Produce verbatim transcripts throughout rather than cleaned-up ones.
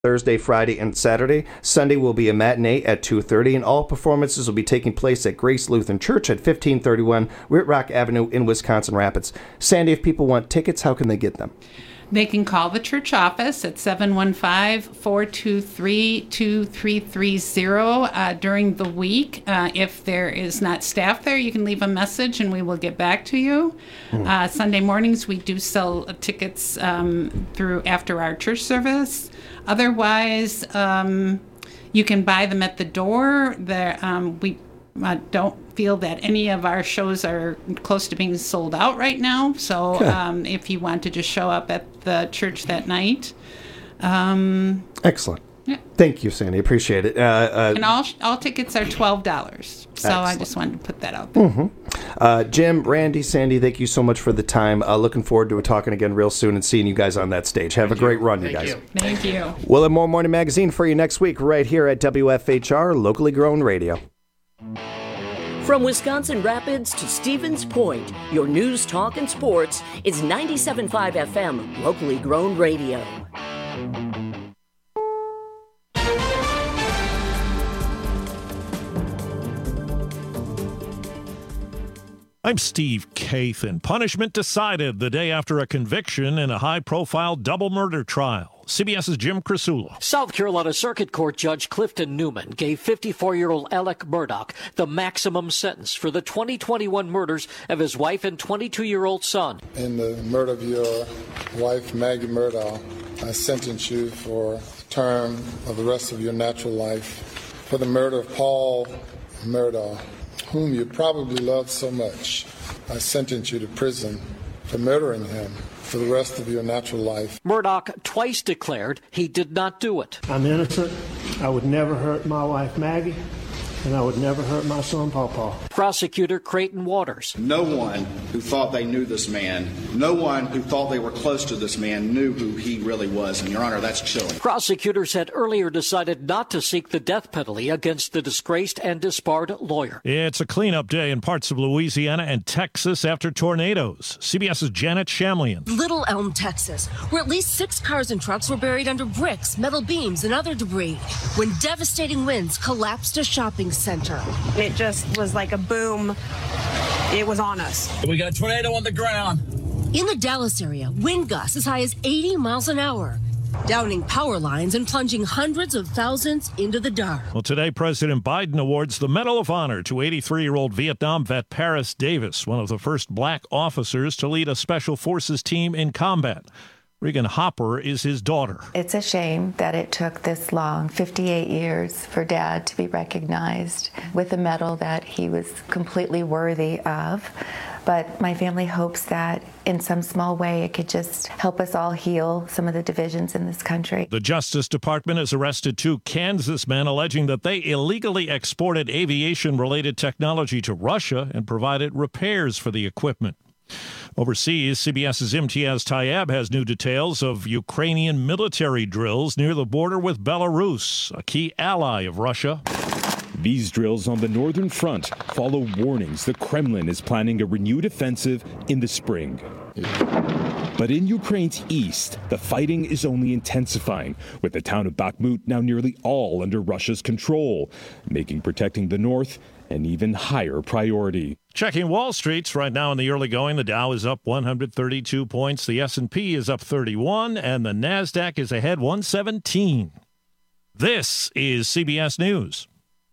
Thursday, Friday, and Saturday. Sunday will be a matinee at two thirty, and all performances will be taking place at Grace Lutheran Church at fifteen thirty-one Whitrock Avenue in Wisconsin Rapids. Sandy, if people want tickets, how can they get them? They can call the church office at seven one five, four two three, two three three zero uh, during the week. Uh, if there is not staff there, you can leave a message and we will get back to you. Hmm. Uh, Sunday mornings, we do sell tickets um, through after our church service. Otherwise, um, you can buy them at the door. There, um, we uh, don't feel that any of our shows are close to being sold out right now. So okay. um, if you want to just show up at the church that night. Um, Excellent. Yeah. Thank you, Sandy. Appreciate it. Uh, uh, and all all tickets are twelve dollars. So excellent. I just wanted to put that out there. Mm-hmm. Uh, Jim, Randy, Sandy, thank you so much for the time. Uh, looking forward to talking again real soon and seeing you guys on that stage. Have thank a great you. run, thank you guys. You. Thank you. We'll have more Morning Magazine for you next week right here at W F H R, locally grown radio. From Wisconsin Rapids to Stevens Point, your news, talk, and sports is ninety-seven point five F M, locally grown radio. I'm Steve Kathan. Punishment decided the day after a conviction in a high-profile double murder trial. CBS's Jim Krasula. South Carolina Circuit Court Judge Clifton Newman gave fifty-four-year-old Alec Murdaugh the maximum sentence for the twenty twenty-one murders of his wife and twenty-two-year-old son. In the murder of your wife, Maggie Murdaugh, I sentence you for a term of the rest of your natural life for the murder of Paul Murdaugh, whom you probably loved so much. I sentence you to prison for murdering him for the rest of your natural life. Murdaugh twice declared he did not do it. I'm innocent. I would never hurt my wife, Maggie, and I would never hurt my son, Paw Paw. Prosecutor Creighton Waters. No one who thought they knew this man, no one who thought they were close to this man knew who he really was. And, Your Honor, that's chilling. Prosecutors had earlier decided not to seek the death penalty against the disgraced and disbarred lawyer. It's a cleanup day in parts of Louisiana and Texas after tornadoes. CBS's Janet Shamlian. Little Elm, Texas, where at least six cars and trucks were buried under bricks, metal beams, and other debris when devastating winds collapsed a shopping center. It just was like a boom. It was on us. We got a tornado on the ground. In the Dallas area, wind gusts as high as eighty miles an hour, downing power lines and plunging hundreds of thousands into the dark. Well, today, President Biden awards the Medal of Honor to eighty-three-year-old Vietnam vet Paris Davis, one of the first black officers to lead a Special Forces team in combat. Regan Hopper is his daughter. It's a shame that it took this long, fifty-eight years, for Dad to be recognized with a medal that he was completely worthy of. But my family hopes that in some small way it could just help us all heal some of the divisions in this country. The Justice Department has arrested two Kansas men alleging that they illegally exported aviation-related technology to Russia and provided repairs for the equipment. Overseas, CBS's Imtiaz Tayeb has new details of Ukrainian military drills near the border with Belarus, a key ally of Russia. These drills on the northern front follow warnings the Kremlin is planning a renewed offensive in the spring. But in Ukraine's east, the fighting is only intensifying, with the town of Bakhmut now nearly all under Russia's control, making protecting the north an even higher priority. Checking Wall Street's right now in the early going, the Dow is up one hundred thirty-two points, the S and P is up thirty-one, and the NASDAQ is ahead one seventeen. This is C B S News.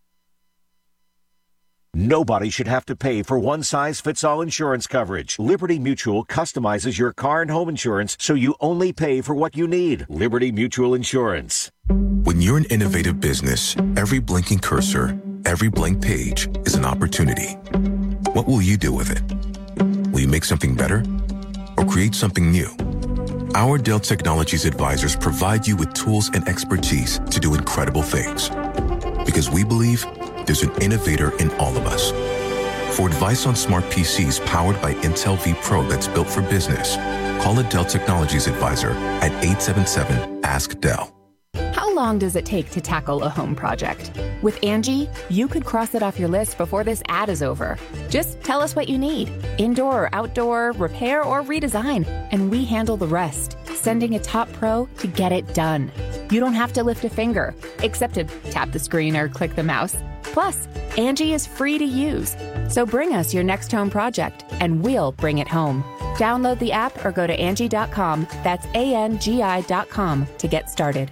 Nobody should have to pay for one-size-fits-all insurance coverage. Liberty Mutual customizes your car and home insurance so you only pay for what you need. Liberty Mutual Insurance. When you're an innovative business, every blinking cursor, every blank page is an opportunity. What will you do with it? Will you make something better or create something new? Our Dell Technologies advisors provide you with tools and expertise to do incredible things. Because we believe there's an innovator in all of us. For advice on smart P Cs powered by Intel V Pro that's built for business, call a Dell Technologies advisor at eight seven seven, ask Dell. How long does it take to tackle a home project? With Angie, you could cross it off your list before this ad is over. Just tell us what you need, indoor or outdoor, repair or redesign, and we handle the rest, sending a top pro to get it done. You don't have to lift a finger, except to tap the screen or click the mouse. Plus, Angie is free to use. So bring us your next home project, and we'll bring it home. Download the app or go to Angie dot com. That's A N G I dot com to get started.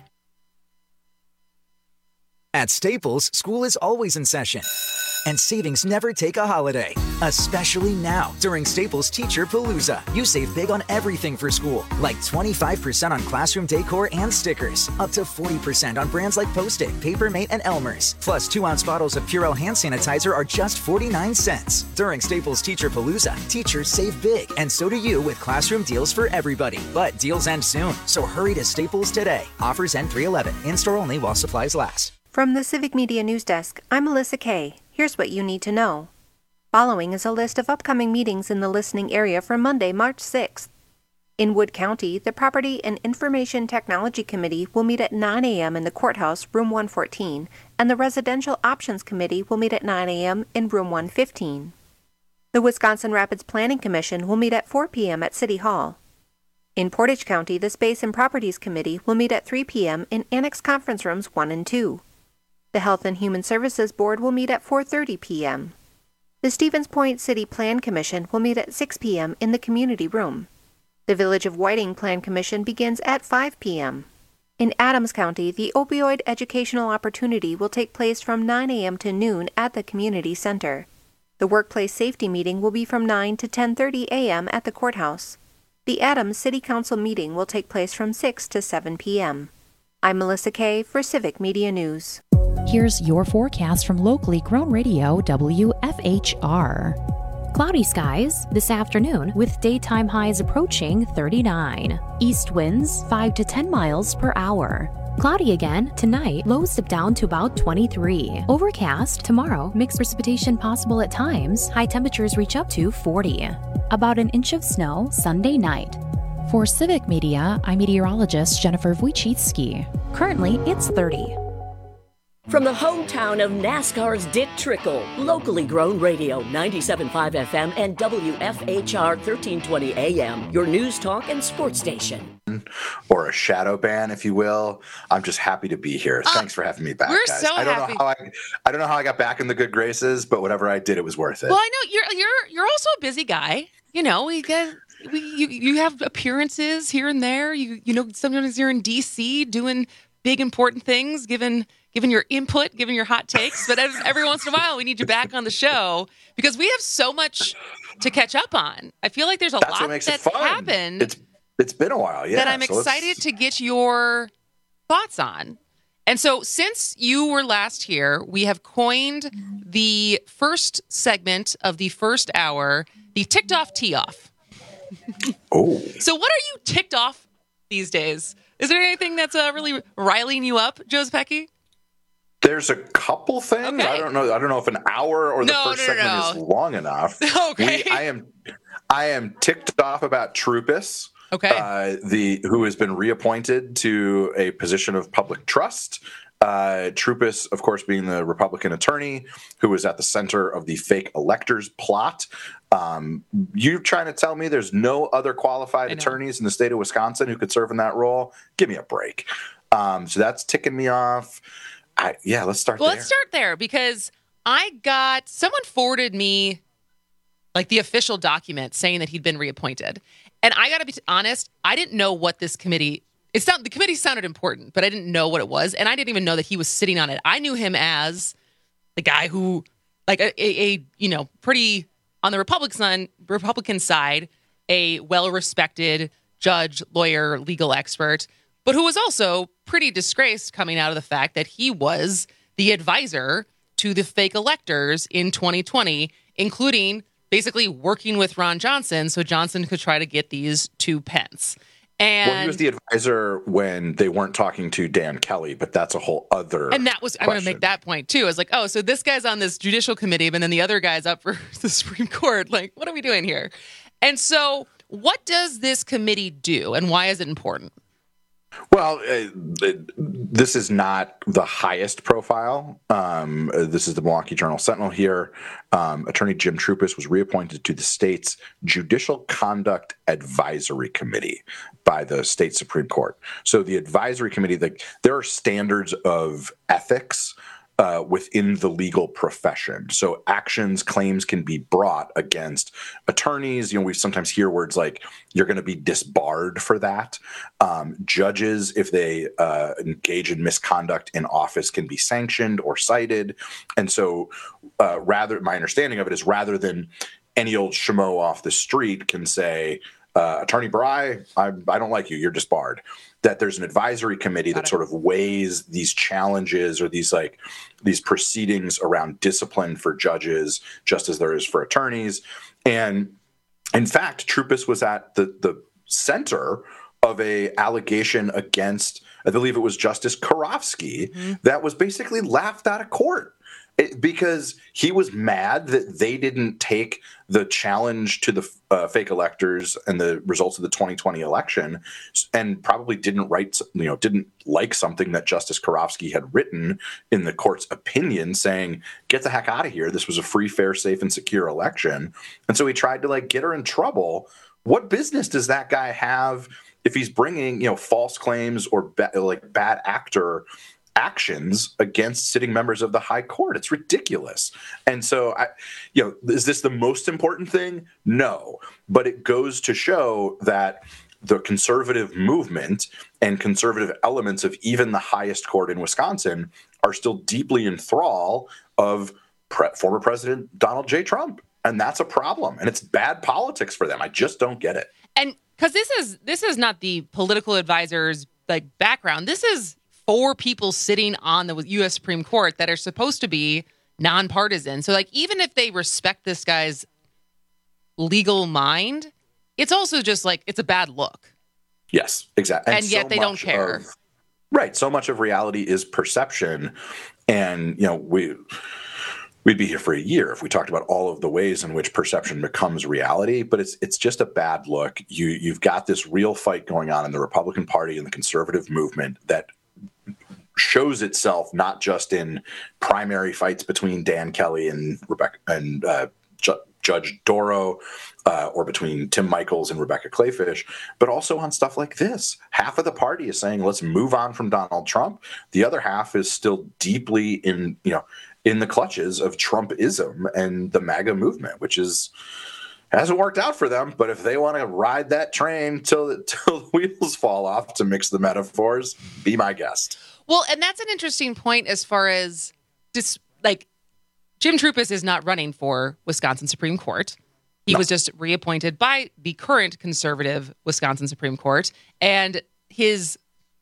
At Staples, school is always in session, and savings never take a holiday, especially now during Staples Teacher Palooza. You save big on everything for school, like twenty-five percent on classroom decor and stickers, up to forty percent on brands like Post-it, Papermate, and Elmer's. Plus, two-ounce bottles of Purell hand sanitizer are just forty-nine cents. During Staples Teacher Palooza, teachers save big, and so do you with classroom deals for everybody. But deals end soon, so hurry to Staples today. Offers end three eleven. In-store only while supplies last. From the Civic Media News Desk, I'm Melissa Kay. Here's what you need to know. Following is a list of upcoming meetings in the listening area for Monday, March sixth. In Wood County, the Property and Information Technology Committee will meet at nine a.m. in the courthouse, room one fourteen, and the Residential Options Committee will meet at nine a.m. in room one fifteen. The Wisconsin Rapids Planning Commission will meet at four p.m. at City Hall. In Portage County, the Space and Properties Committee will meet at three p.m. in Annex Conference Rooms one and two. The Health and Human Services Board will meet at four thirty p.m. The Stevens Point City Plan Commission will meet at six p.m. in the community room. The Village of Whiting Plan Commission begins at five p.m. In Adams County, the Opioid Educational Opportunity will take place from nine a.m. to noon at the community center. The Workplace Safety Meeting will be from nine to ten thirty a.m. at the courthouse. The Adams City Council meeting will take place from six to seven p.m. I'm Melissa Kay for Civic Media News. Here's your forecast from locally grown radio W F H R. Cloudy skies this afternoon with daytime highs approaching thirty-nine. East winds five to ten miles per hour. Cloudy again tonight, lows dip down to about twenty-three. Overcast tomorrow, mixed precipitation possible at times. High temperatures reach up to forty. About an inch of snow Sunday night. For Civic Media, I'm meteorologist Jennifer Wojcicki. Currently, it's thirty. From the hometown of NASCAR's Dick Trickle, locally grown radio, ninety-seven point five F M and W F H R thirteen twenty A M, your news talk and sports station. Or a shadow ban, if you will. I'm just happy to be here. Uh, Thanks for having me back, we're guys. so I don't happy. know how I, I don't know how I got back in the good graces, but whatever I did, it was worth it. Well, I know you're you're you're also a busy guy. You know, we get we you you have appearances here and there. You you know, sometimes you're in D C doing big important things, given given your input, given your hot takes. But every once in a while, we need you back on the show because we have so much to catch up on. I feel like there's a That's lot what makes that's it fun. happened. It's it's been a while, yeah. That I'm so excited let's... to get your thoughts on. And so, since you were last here, we have coined the first segment of the first hour the ticked off tee off. Oh. So, what are you ticked off these days? Is there anything that's uh, really riling you up, Joe Zepecki? There's a couple things. Okay. I don't know. I don't know if an hour or the No, first no, no, segment no. is long enough. Okay. We, I am I am ticked off about Troopus. Okay. Uh, the who has been reappointed to a position of public trust. Uh, Troopus, of course, being the Republican attorney who was at the center of the fake electors plot. Um, you're trying to tell me there's no other qualified attorneys in the state of Wisconsin who could serve in that role? Give me a break. Um, so that's ticking me off. I, yeah, let's start Well, there. let's start there because I got someone forwarded me like the official document saying that he'd been reappointed. And I got to be honest, I didn't know what this committee It's not, the committee sounded important, but I didn't know what it was. And I didn't even know that he was sitting on it. I knew him as the guy who, like a, a, a you know, pretty, on the Republican, Republican side, a well-respected judge, lawyer, legal expert, but who was also pretty disgraced coming out of the fact that he was the advisor to the fake electors in twenty twenty, including basically working with Ron Johnson so Johnson could try to get these to Pence. And well, he was the advisor when they weren't talking to Dan Kelly, but that's a whole other And that was, I want to make that point too. I was like, oh, so this guy's on this judicial committee, but then the other guy's up for the Supreme Court. Like, what are we doing here? And so what does this committee do and why is it important? Well, uh, this is not the highest profile. Um, this is the Milwaukee Journal Sentinel here. Um, Attorney Jim Troupis was reappointed to the state's Judicial Conduct Advisory Committee by the state Supreme Court. So the advisory committee, the, there are standards of ethics Uh, within the legal profession. So actions, claims can be brought against attorneys. You know, we sometimes hear words like, you're going to be disbarred for that. Um, judges, if they uh, engage in misconduct in office, can be sanctioned or cited. And so uh, rather, my understanding of it is rather than any old schmo off the street can say, uh, Attorney Bry, I, I don't like you, you're disbarred. That there's an advisory committee that sort of weighs these challenges or these like these proceedings around discipline for judges, just as there is for attorneys. And in fact, Troupis was at the the center of a allegation against, I believe it was Justice Karofsky, mm-hmm. that was basically laughed out of court. It, because he was mad that they didn't take the challenge to the uh, fake electors and the results of the twenty twenty election, and probably didn't write, you know, didn't like something that Justice Karofsky had written in the court's opinion, saying, "Get the heck out of here! This was a free, fair, safe, and secure election." And so he tried to like get her in trouble. What business does that guy have if he's bringing, you know, false claims or ba- like bad actor actions against sitting members of the high court? It's ridiculous. And so, I, you know, is this the most important thing? No, but it goes to show that the conservative movement and conservative elements of even the highest court in Wisconsin are still deeply in thrall of pre- former President Donald J. Trump. And that's a problem. And it's bad politics for them. I just don't get it. And because this is this is not the political advisor's like background. This is four people sitting on the U S Supreme Court that are supposed to be nonpartisan. So, like, even if they respect this guy's legal mind, it's also just like it's a bad look. Yes, exactly. And, and yet so they don't care. Of, right. So much of reality is perception. And, you know, we... We'd be here for a year if we talked about all of the ways in which perception becomes reality, but it's it's just a bad look. You, you've got this real fight going on in the Republican Party and the conservative movement that shows itself not just in primary fights between Dan Kelly and Rebecca and uh, Ju- Judge Doro, uh, or between Tim Michels and Rebecca Clayfish, but also on stuff like this. Half of the party is saying, let's move on from Donald Trump. The other half is still deeply in, you know, in the clutches of Trumpism and the MAGA movement, which is hasn't worked out for them. But if they want to ride that train till the, till the wheels fall off, to mix the metaphors, be my guest. Well, and that's an interesting point as far as just like Jim Troupis is not running for Wisconsin Supreme Court. He no. was just reappointed by the current conservative Wisconsin Supreme Court, and his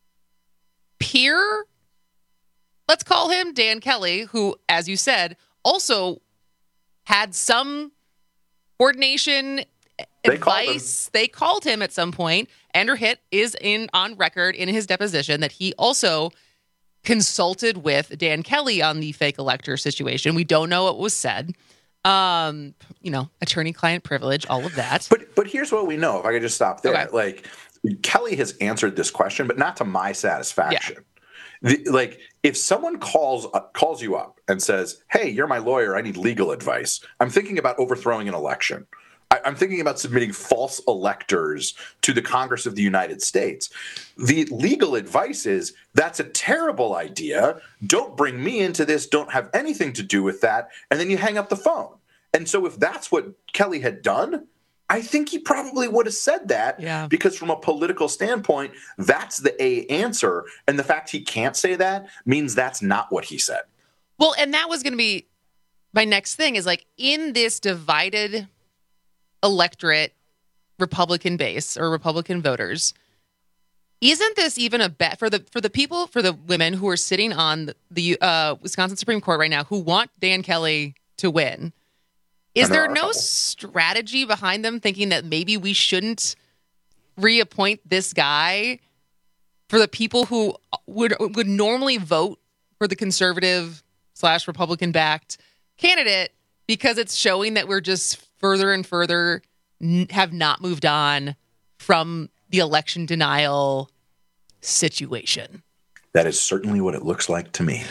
peer, let's call him Dan Kelly, who, as you said, also had some coordination they advice. Called they called him at some point. Andrew Hitt is in on record in his deposition that he also consulted with Dan Kelly on the fake elector situation. We don't know what was said. Um, you know, attorney-client privilege, all of that. But but here's what we know. If I could just stop there. Okay. Like, Kelly has answered this question, but not to my satisfaction. Yeah. The, like, if someone calls uh, calls you up and says, hey, you're my lawyer, I need legal advice, I'm thinking about overthrowing an election. I, I'm thinking about submitting false electors to the Congress of the United States. The legal advice is, that's a terrible idea. Don't bring me into this. Don't have anything to do with that. And then you hang up the phone. And so if that's what Kelly had done, I think he probably would have said that, yeah. because from a political standpoint, that's the A answer. And the fact he can't say that means that's not what he said. Well, and that was going to be my next thing is like in this divided electorate, Republican base or Republican voters, isn't this even a bet for the for the people, for the women who are sitting on the uh, Wisconsin Supreme Court right now who want Dan Kelly to win? Is there, there no strategy behind them thinking that maybe we shouldn't reappoint this guy for the people who would would normally vote for the conservative slash Republican backed candidate, because it's showing that we're just further and further n- have not moved on from the election denial situation. That is certainly what it looks like to me.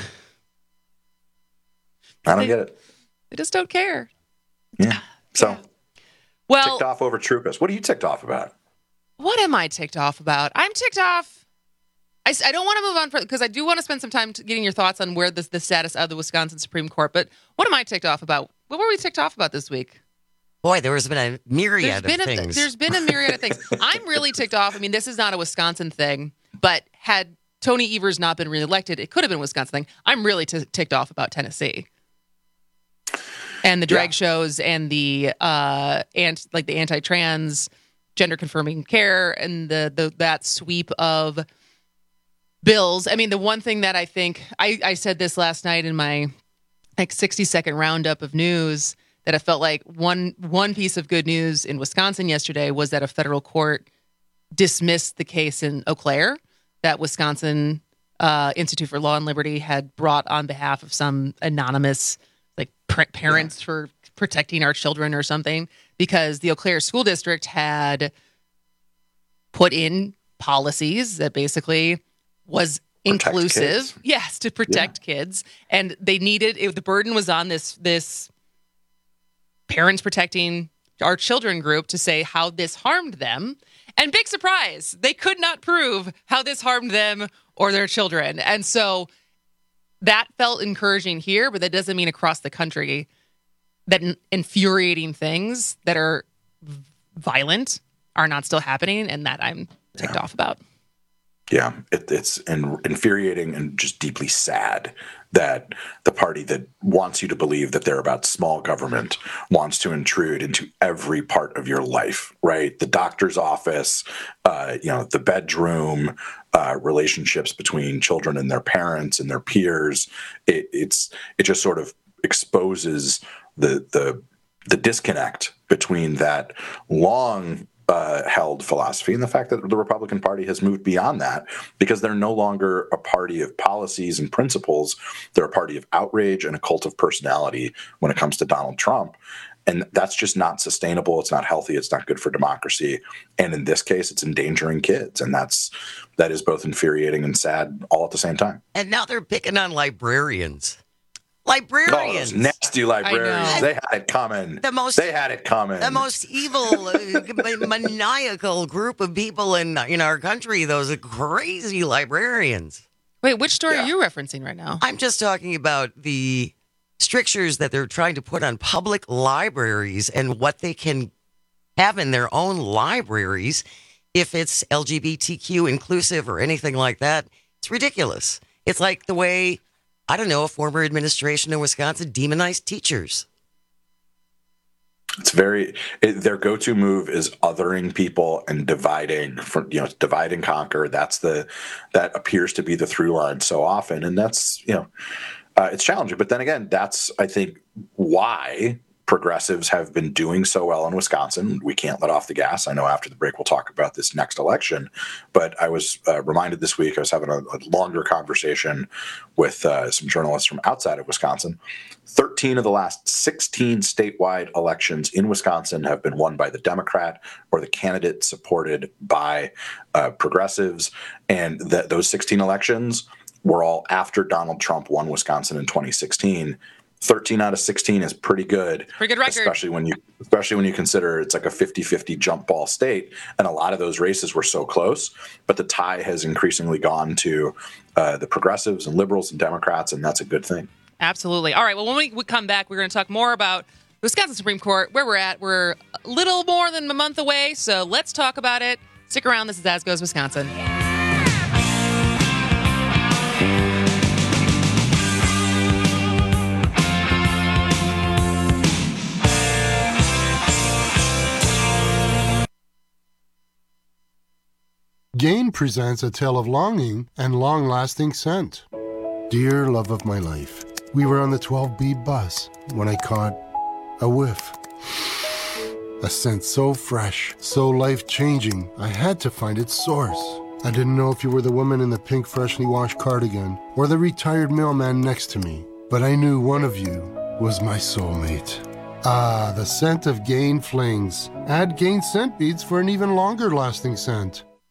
I don't they, get it. They just don't care. Yeah. So, yeah. Well, ticked off over Troopus. What are you ticked off about? What am I ticked off about? I'm ticked off. I, I don't want to move on for because I do want to spend some time getting your thoughts on where this, the status of the Wisconsin Supreme Court. But what am I ticked off about? What were we ticked off about this week? Boy, there has been a myriad there's been of a, things. There's been a myriad of things. I'm really ticked off. I mean, this is not a Wisconsin thing, but had Tony Evers not been reelected, it could have been a Wisconsin thing. I'm really t- ticked off about Tennessee and the drag yeah. shows and the uh and like the anti-trans, gender confirming care and the the that sweep of bills. I mean, the one thing that I think I, I said this last night in my like sixty second roundup of news that I felt like one one piece of good news in Wisconsin yesterday was that a federal court dismissed the case in Eau Claire that Wisconsin uh, Institute for Law and Liberty had brought on behalf of some anonymous like pr- parents yeah. for protecting our children or something, because the Eau Claire School District had put in policies that basically was protect inclusive, kids. yes, to protect yeah. kids, and they needed it, the burden was on this this. Parents Protecting Our Children group to say how this harmed them. And big surprise, they could not prove how this harmed them or their children. And so that felt encouraging here, but that doesn't mean across the country that infuriating things that are violent are not still happening, and that I'm ticked yeah. off about. Yeah, it, it's in, infuriating and just deeply sad that the party that wants you to believe that they're about small government wants to intrude into every part of your life, right? The doctor's office, uh, you know, the bedroom, uh, relationships between children and their parents and their peers. It, it's it just sort of exposes the the the disconnect between that long Uh, held philosophy and the fact that the Republican Party has moved beyond that, because they're no longer a party of policies and principles. They're a party of outrage and a cult of personality when it comes to Donald Trump. And that's just not sustainable. It's not healthy. It's not good for democracy. And in this case, it's endangering kids. And that's that is both infuriating and sad all at the same time. And now they're picking on librarians. Librarians. Oh, those nasty librarians. They had it coming. The most, they had it coming. The most evil, uh, maniacal group of people in in our country, those crazy librarians. Wait, which story yeah. are you referencing right now? I'm just talking about the strictures that they're trying to put on public libraries and what they can have in their own libraries if it's L G B T Q inclusive or anything like that. It's ridiculous. It's like the way, I don't know, a former administration in Wisconsin demonized teachers. It's very, it, their go-to move is othering people and dividing, from, you know, divide and conquer. That's the, that appears to be the through line so often. And that's, you know, uh, it's challenging. But then again, that's, I think, why progressives have been doing so well in Wisconsin. We can't let off the gas. I know after the break we'll talk about this next election, but I was uh, reminded this week, I was having a, a longer conversation with uh, some journalists from outside of Wisconsin. thirteen of the last sixteen statewide elections in Wisconsin have been won by the Democrat or the candidate supported by uh, progressives. And th- those sixteen elections were all after Donald Trump won Wisconsin in twenty sixteen. thirteen out of sixteen is pretty good. Pretty good record. Especially when you especially when you consider it's like a fifty-fifty jump ball state. And a lot of those races were so close. But the tie has increasingly gone to uh, the progressives and liberals and Democrats, and that's a good thing. Absolutely. All right. Well, when we, we come back, we're going to talk more about the Wisconsin Supreme Court, where we're at. We're a little more than a month away, so let's talk about it. Stick around. This is As Goes Wisconsin. Gain presents a tale of longing and long-lasting scent. Dear love of my life, we were on the twelve B bus when I caught a whiff. A scent so fresh, so life-changing, I had to find its source. I didn't know if you were the woman in the pink freshly washed cardigan or the retired mailman next to me, but I knew one of you was my soulmate. Ah, the scent of Gain Flings. Add Gain scent beads for an even longer lasting scent.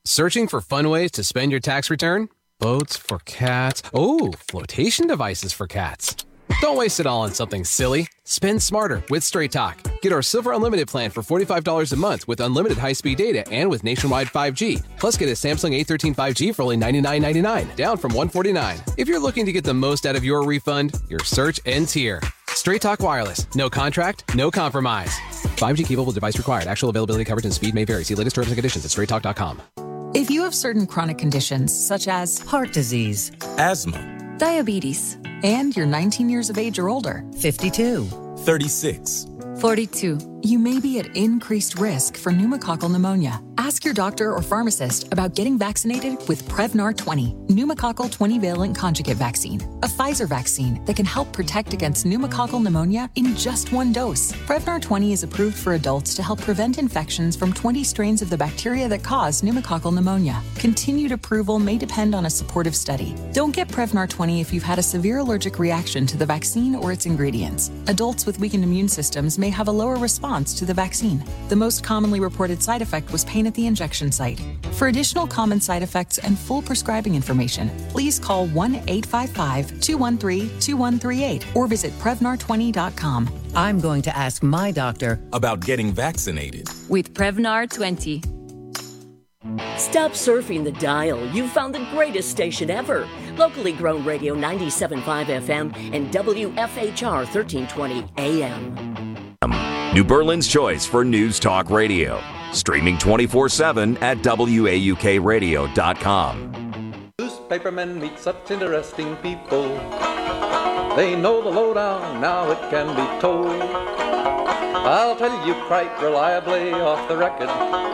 Searching for fun ways to spend your tax return? Boats for cats. Oh, flotation devices for cats. Don't waste it all on something silly. Spend smarter with Straight Talk. Get our Silver Unlimited plan for forty-five dollars a month with unlimited high-speed data and with nationwide five G. Plus, get a Samsung A thirteen five G for only ninety-nine ninety-nine, down from one forty-nine. If you're looking to get the most out of your refund, your search ends here. Straight Talk Wireless. No contract, no compromise. five G capable device required. Actual availability, coverage, and speed may vary. See latest terms and conditions at straight talk dot com. If you have certain chronic conditions such as heart disease, asthma, diabetes, and you're nineteen years of age or older, fifty-two, thirty-six, forty-two, you may be at increased risk for pneumococcal pneumonia. Ask your doctor or pharmacist about getting vaccinated with Prevnar twenty, pneumococcal twenty-valent conjugate vaccine, a Pfizer vaccine that can help protect against pneumococcal pneumonia in just one dose. Prevnar twenty is approved for adults to help prevent infections from twenty strains of the bacteria that cause pneumococcal pneumonia. Continued approval may depend on a supportive study. Don't get Prevnar twenty if you've had a severe allergic reaction to the vaccine or its ingredients. Adults with weakened immune systems may have a lower response to the vaccine. The most commonly reported side effect was pain at the injection site. For additional common side effects and full prescribing information, please call one eight five five, two one three, two one three eight or visit Prevnar twenty dot com. I'm going to ask my doctor about getting vaccinated with Prevnar twenty. Stop surfing the dial. You've found the greatest station ever. Locally grown radio ninety-seven point five F M and W F H R thirteen twenty A M. New Berlin's choice for News Talk Radio. Streaming twenty-four seven at W A U K radio dot com. Newspapermen meet such interesting people. They know the lowdown, now it can be told. I'll tell you quite reliably off the record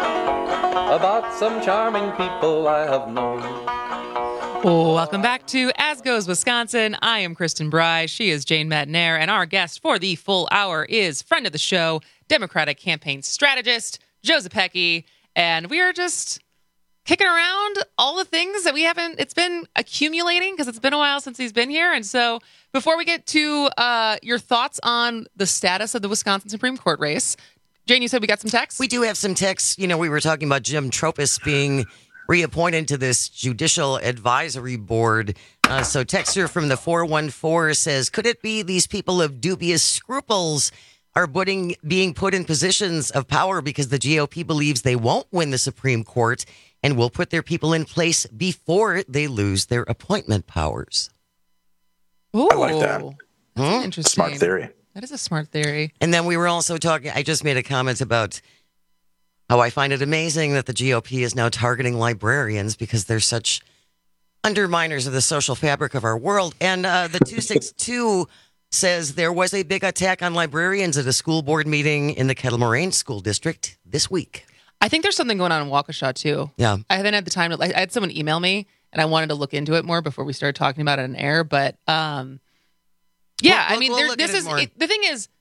about some charming people I have known. Welcome back to As Goes Wisconsin. I am Kristen Bry. She is Jane Madnair. And our guest for the full hour is friend of the show, Democratic campaign strategist, Joe Zepecki. And we are just kicking around all the things that we haven't, it's been accumulating because it's been a while since he's been here. And so before we get to uh, your thoughts on the status of the Wisconsin Supreme Court race, Jane, you said we got some texts? We do have some texts. You know, we were talking about Jim Tropas being reappointed to this Judicial Advisory Board. Uh, so texter from the four one four says, could it be these people of dubious scruples are putting, being put in positions of power because the G O P believes they won't win the Supreme Court and will put their people in place before they lose their appointment powers? Ooh, I like that. That's interesting. Smart theory. That is a smart theory. And then we were also talking, I just made a comment about how I find it amazing that the G O P is now targeting librarians because they're such underminers of the social fabric of our world. And uh, the two sixty-two says there was a big attack on librarians at a school board meeting in the Kettle Moraine School District this week. I think there's something going on in Waukesha, too. Yeah. I haven't had the time to, I had someone email me, and I wanted to look into it more before we started talking about it on air. But, um, yeah, we'll, I mean, we'll there, this is, it, the thing is,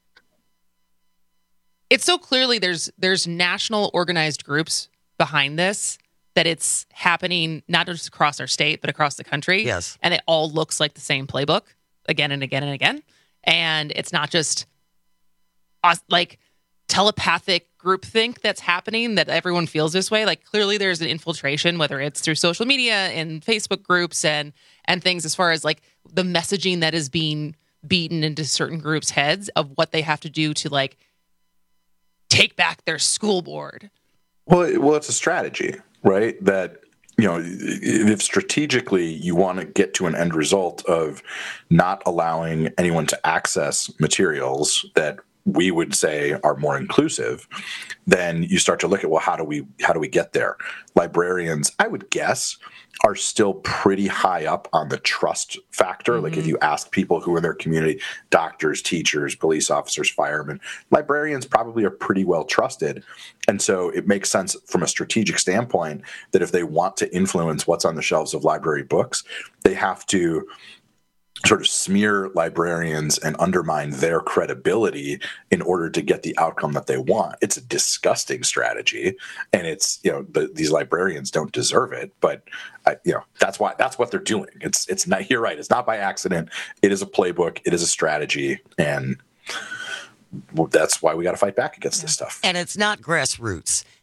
it's so clearly there's there's national organized groups behind this, that it's happening not just across our state, but across the country. Yes. And it all looks like the same playbook again and again and again. And it's not just uh, like telepathic groupthink that's happening, that everyone feels this way. Like clearly there's an infiltration, whether it's through social media and Facebook groups and and things, as far as like the messaging that is being beaten into certain groups' heads of what they have to do to like take back their school board. Well, it, well, it's a strategy, right? That, you know, if strategically you want to get to an end result of not allowing anyone to access materials that we would say are more inclusive, then you start to look at, well, how do we how do we get there? Librarians, I would guess, are still pretty high up on the trust factor. Mm-hmm. Like if you ask people who are in their community, doctors, teachers, police officers, firemen, librarians probably are pretty well trusted. And so it makes sense from a strategic standpoint that if they want to influence what's on the shelves of library books, they have to sort of smear librarians and undermine their credibility in order to get the outcome that they want. It's a disgusting strategy, and it's, you know, the, these librarians don't deserve it, but I, you know, that's why that's what they're doing. It's it's not, you're right. It's not by accident. It is a playbook. It is a strategy, and that's why we got to fight back against this stuff. And it's not grassroots.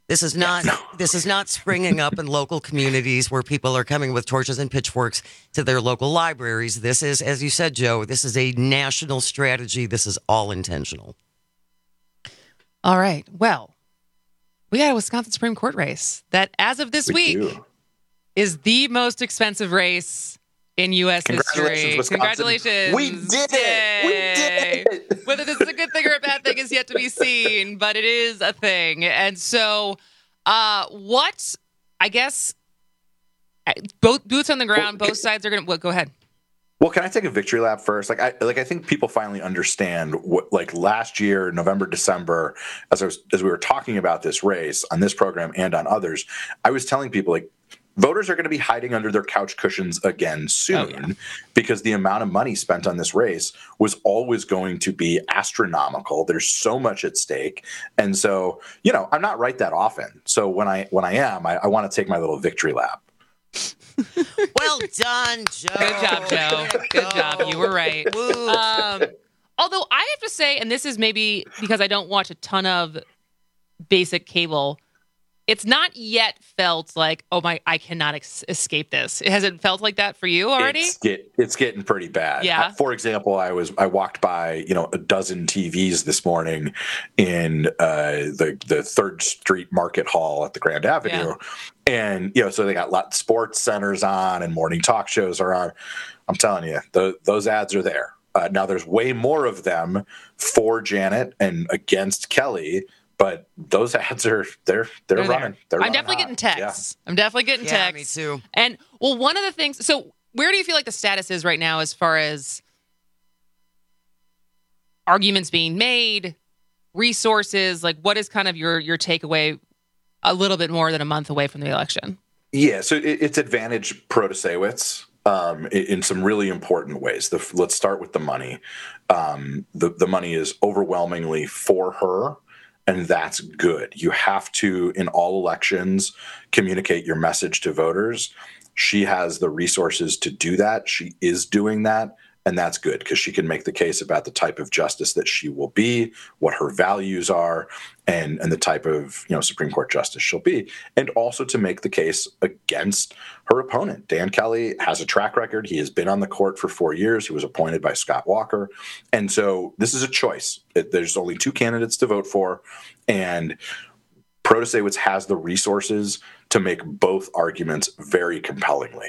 This is not Yeah, no. this is not springing up in local communities where people are coming with torches and pitchforks to their local libraries. This is, as you said, Joe, this is a national strategy. This is all intentional. All right. Well, we got a Wisconsin Supreme Court race that, as of this We week, do. is the most expensive race in U S Congratulations, history. Wisconsin. Congratulations. We did it. We did it. Whether this is a good thing or a bad thing is yet to be seen, but it is a thing. And so, uh, what, I guess, both boots on the ground, both sides are going to, well, go ahead. Well, can I take a victory lap first? Like, I like I think people finally understand what. Like last year, November, December, as I was as we were talking about this race on this program and on others, I was telling people like voters are going to be hiding under their couch cushions again soon oh, yeah. because the amount of money spent on this race was always going to be astronomical. There's so much at stake, and so you know I'm not right that often. So when I when I am, I, I want to take my little victory lap. Well done, Joe. Good job, Joe. Good job. You were right. Um, although I have to say, and this is maybe because I don't watch a ton of basic cable, it's not yet felt like, oh my, I cannot ex- escape this. Has it felt like that for you already? It's, get, it's getting pretty bad. Yeah. I, for example, I was I walked by you know a dozen T Vs this morning in uh, the the Third Street Market Hall at the Grand Avenue. Yeah. And, you know, so they got lot sports centers on and morning talk shows are on. I'm telling you, the, those ads are there. Uh, now, there's way more of them for Janet and against Kelly, but those ads are, they're they're, they're running. They're I'm running definitely hot. getting texts. Yeah. I'm definitely getting yeah, texts. Me too. And, well, one of the things, so where do you feel like the status is right now as far as arguments being made, resources? Like, what is kind of your your takeaway a little bit more than a month away from the election? Yeah, so it, it's advantage Protasewicz um, in, in some really important ways. The, let's start with the money. Um, the, the money is overwhelmingly for her, and that's good. You have to, in all elections, communicate your message to voters. She has the resources to do that. She is doing that. And that's good because she can make the case about the type of justice that she will be, what her values are, and, and the type of you know Supreme Court justice she'll be. And also to make the case against her opponent. Dan Kelly has a track record. He has been on the court for four years. He was appointed by Scott Walker. And so this is a choice. It, there's only two candidates to vote for. And Protasewicz has the resources to make both arguments very compellingly.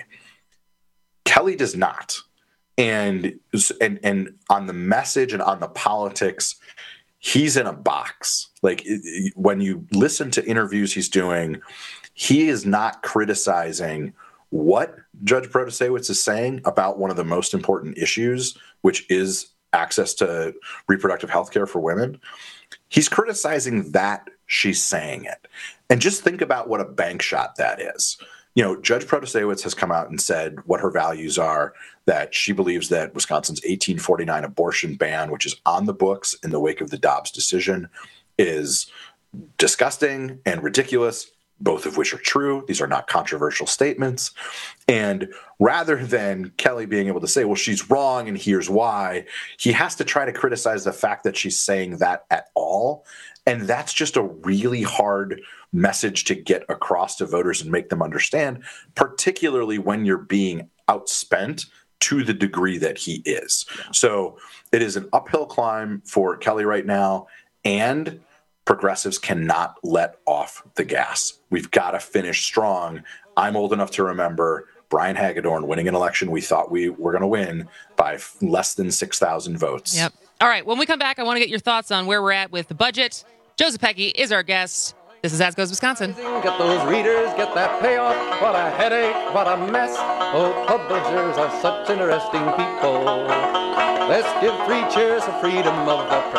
Kelly does not. And, and and on the message and on the politics, he's in a box. Like it, when you listen to interviews he's doing, he is not criticizing what Judge Protasewicz is saying about one of the most important issues, which is access to reproductive health care for women. He's criticizing that she's saying it. And just think about what a bank shot that is. You know, Judge Protasewicz has come out and said what her values are, that she believes that Wisconsin's eighteen forty-nine abortion ban, which is on the books in the wake of the Dobbs decision, is disgusting and ridiculous, both of which are true. These are not controversial statements. And rather than Kelly being able to say, well, she's wrong and here's why, he has to try to criticize the fact that she's saying that at all. And that's just a really hard message to get across to voters and make them understand, particularly when you're being outspent to the degree that he is. Yeah. So it is an uphill climb for Kelly right now, and progressives cannot let off the gas. We've got to finish strong. I'm old enough to remember Brian Hagedorn winning an election we thought we were going to win by less than six thousand votes. Yep. All right. When we come back, I want to get your thoughts on where we're at with the budget. Joe Zepecki is our guest. This is As Goes Wisconsin. Get those readers, get that payoff. What a headache, what a mess. Oh, publishers are such interesting people. Let's give three cheers for freedom of the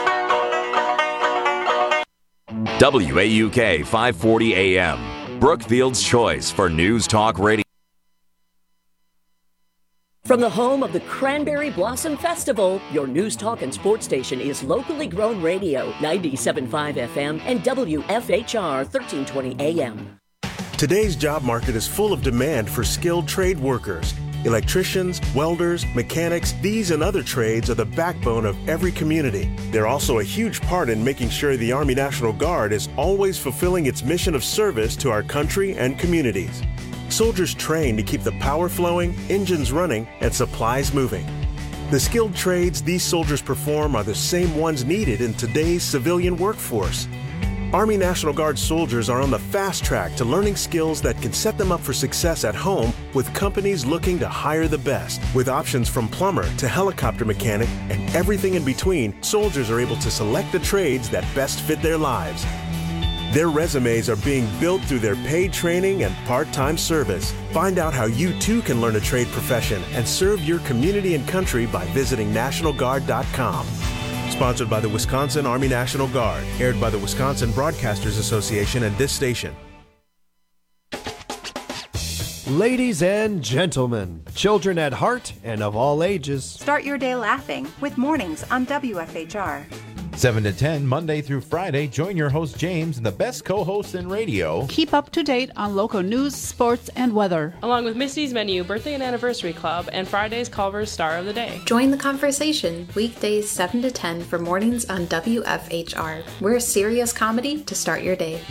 press. W A U K five forty A M, Brookfield's choice for News Talk Radio. From the home of the Cranberry Blossom Festival, your news talk and sports station is locally grown radio, ninety-seven point five F M and W F H R thirteen twenty A M. Today's job market is full of demand for skilled trade workers. Electricians, welders, mechanics, these and other trades are the backbone of every community. They're also a huge part in making sure the Army National Guard is always fulfilling its mission of service to our country and communities. Soldiers train to keep the power flowing, engines running, and supplies moving. The skilled trades these soldiers perform are the same ones needed in today's civilian workforce. Army National Guard soldiers are on the fast track to learning skills that can set them up for success at home with companies looking to hire the best. With options from plumber to helicopter mechanic and everything in between, soldiers are able to select the trades that best fit their lives. Their resumes are being built through their paid training and part-time service. Find out how you too can learn a trade profession and serve your community and country by visiting National Guard dot com. Sponsored by the Wisconsin Army National Guard. Aired by the Wisconsin Broadcasters Association and this station. Ladies and gentlemen, children at heart and of all ages. Start your day laughing with Mornings on W F H R. seven to ten, Monday through Friday. Join your host, James, and the best co-hosts in radio. Keep up to date on local news, sports, and weather. Along with Misty's Menu, Birthday and Anniversary Club, and Friday's Culver's Star of the Day. Join the conversation weekdays seven to ten for Mornings on W F H R. We're serious comedy to start your day.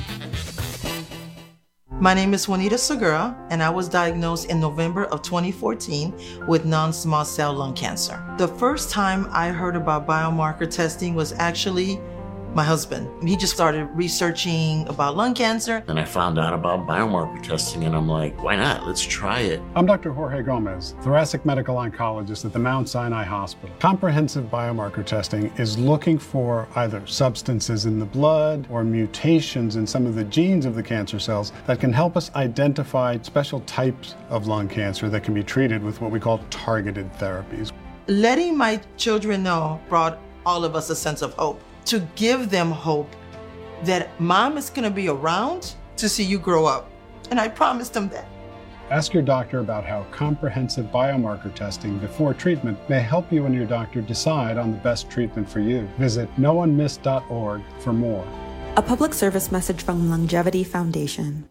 My name is Juanita Segura, and I was diagnosed in November of twenty fourteen with non-small cell lung cancer. The first time I heard about biomarker testing was actually my husband. He just started researching about lung cancer. And I found out about biomarker testing, and I'm like, why not? Let's try it. I'm Doctor Jorge Gomez, thoracic medical oncologist at the Mount Sinai Hospital. Comprehensive biomarker testing is looking for either substances in the blood or mutations in some of the genes of the cancer cells that can help us identify special types of lung cancer that can be treated with what we call targeted therapies. Letting my children know brought all of us a sense of hope. To give them hope that mom is going to be around to see you grow up. And I promised them that. Ask your doctor about how comprehensive biomarker testing before treatment may help you and your doctor decide on the best treatment for you. Visit no one missed dot org for more. A public service message from Longevity Foundation.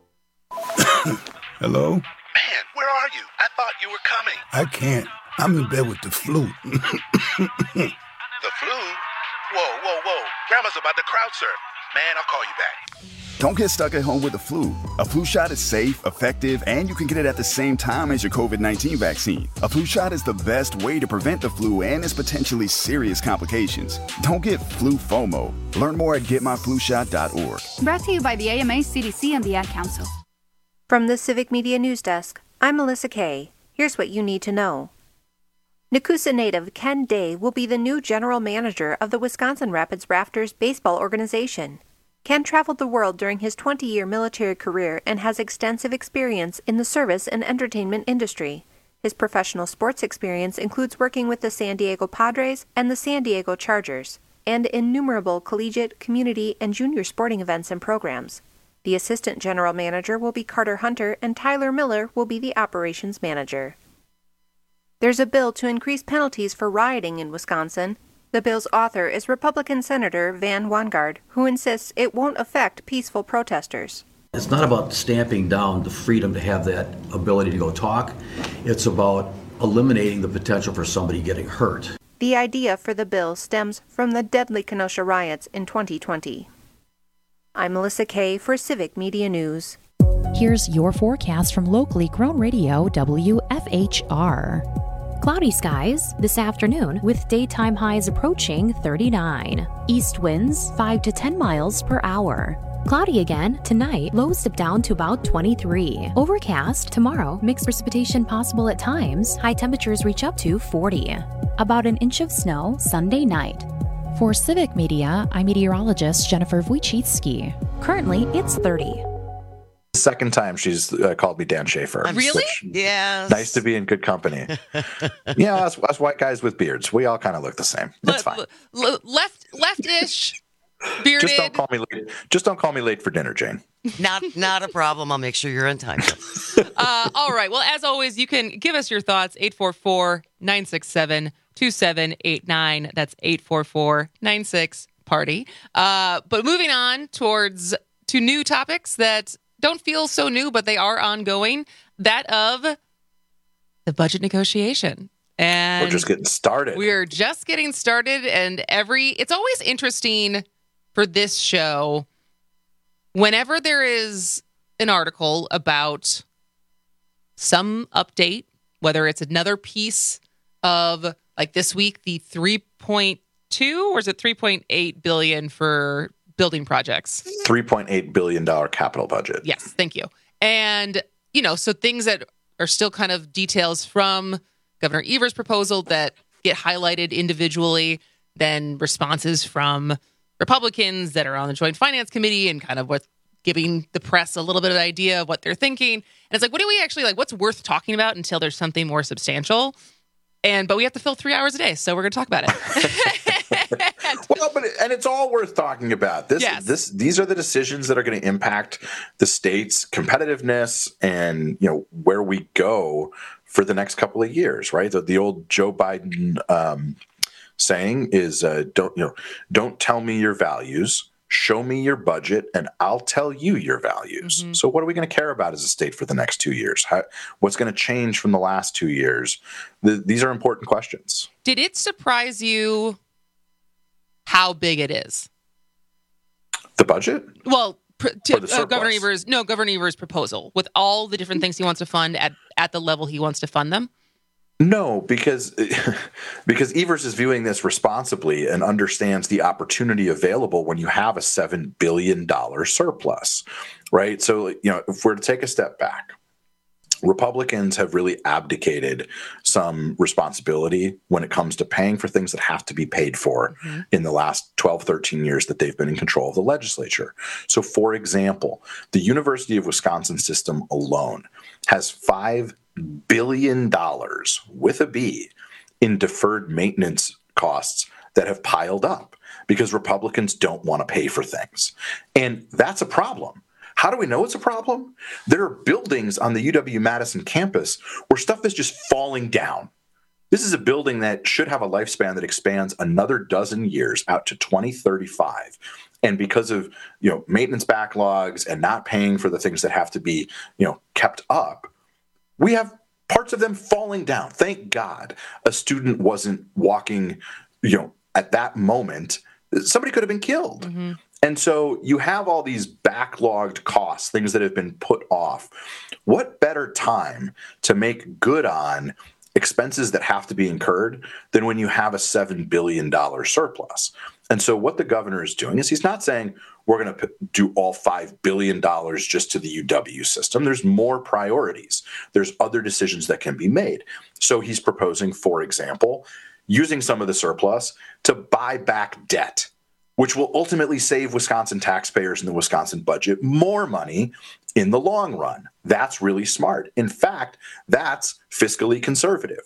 Hello? Man, where are you? I thought you were coming. I can't. I'm in bed with the flu. The flu? Whoa, whoa, whoa. Grandma's about to crowd surf. Man, I'll call you back. Don't get stuck at home with the flu. A flu shot is safe, effective, and you can get it at the same time as your covid nineteen vaccine. A flu shot is the best way to prevent the flu and its potentially serious complications. Don't get flu FOMO. Learn more at get my flu shot dot org. Brought to you by the A M A, C D C, and the Ad Council. From the Civic Media News Desk, I'm Melissa Kay. Here's what you need to know. Nakusa native Ken Day will be the new general manager of the Wisconsin Rapids Rafters baseball organization. Ken traveled the world during his twenty-year military career and has extensive experience in the service and entertainment industry. His professional sports experience includes working with the San Diego Padres and the San Diego Chargers, and innumerable collegiate, community, and junior sporting events and programs. The assistant general manager will be Carter Hunter, and Tyler Miller will be the operations manager. There's a bill to increase penalties for rioting in Wisconsin. The bill's author is Republican Senator Van Wanggaard, who insists it won't affect peaceful protesters. It's not about stamping down the freedom to have that ability to go talk. It's about eliminating the potential for somebody getting hurt. The idea for the bill stems from the deadly Kenosha riots in twenty twenty. I'm Melissa Kay for Civic Media News. Here's your forecast from locally grown radio W F H R. Cloudy skies this afternoon with daytime highs approaching thirty-nine. East winds five to ten miles per hour. Cloudy again tonight, lows dip down to about twenty-three. Overcast tomorrow, mixed precipitation possible at times. High temperatures reach up to forty. About an inch of snow Sunday night. For Civic Media, I'm meteorologist Jennifer Wojcicki. Currently, it's thirty. Second time she's uh, called me Dan Schaefer. Really? Yes. Nice to be in good company. Yeah, us, us white guys with beards, we all kind of look the same. It's fine. Le- left, leftish, bearded. Just don't call me late. Just don't call me late for dinner, Jane. Not, not a problem. I'll make sure you're on time. uh, all right. Well, as always, you can give us your thoughts. eight four four, nine six seven, two seven eight nine. That's eight four four, nine six, party. Uh, but moving on towards to new topics that don't feel so new, but they are ongoing. That of the the budget negotiation. And we're just getting started. We're just getting started. And every, it's always interesting for this show, whenever there is an article about some update, whether it's another piece of, like this week, the three point two or is it three point eight billion for building projects? three point eight billion dollars capital budget. Yes, thank you. And, you know, so things that are still kind of details from Governor Evers' proposal that get highlighted individually, then responses from Republicans that are on the Joint Finance Committee and kind of what's giving the press a little bit of an idea of what they're thinking. And it's like, what do we actually like? What's worth talking about until there's something more substantial? And but we have to fill three hours a day, so we're going to talk about it. Well, but and it's all worth talking about. This, yes. this, these are the decisions that are going to impact the state's competitiveness and you know where we go for the next couple of years. Right, the, the old Joe Biden um, saying is, uh, "Don't you know? Don't tell me your values. Show me your budget, and I'll tell you your values." Mm-hmm. So, what are we going to care about as a state for the next two years? How, what's going to change from the last two years? The, these are important questions. Did it surprise you how big it is? The budget? Well, pr- to, uh, Governor Evers, no, Governor Evers' proposal with all the different things he wants to fund at, at the level he wants to fund them. No, because because Evers is viewing this responsibly and understands the opportunity available when you have a seven billion dollars surplus, right? So, you know, if we're to take a step back, Republicans have really abdicated some responsibility when it comes to paying for things that have to be paid for mm-hmm. in the last twelve, thirteen years that they've been in control of the legislature. So, for example, the University of Wisconsin system alone has five billion dollars with a B in deferred maintenance costs that have piled up because Republicans don't want to pay for things. And that's a problem. How do we know it's a problem? There are buildings on the U W-Madison campus where stuff is just falling down. This is a building that should have a lifespan that expands another dozen years out to twenty thirty-five. And because of, you know, maintenance backlogs and not paying for the things that have to be, you know, kept up, we have parts of them falling down. Thank God a student wasn't walking, you know, at that moment. Somebody could have been killed. Mm-hmm. And so you have all these backlogged costs, things that have been put off. What better time to make good on expenses that have to be incurred than when you have a seven billion dollars surplus? And so what the governor is doing is he's not saying we're going to do all five billion dollars just to the U W system. There's more priorities. There's other decisions that can be made. So he's proposing, for example, using some of the surplus to buy back debt, which will ultimately save Wisconsin taxpayers and the Wisconsin budget more money in the long run. That's really smart. In fact, that's fiscally conservative.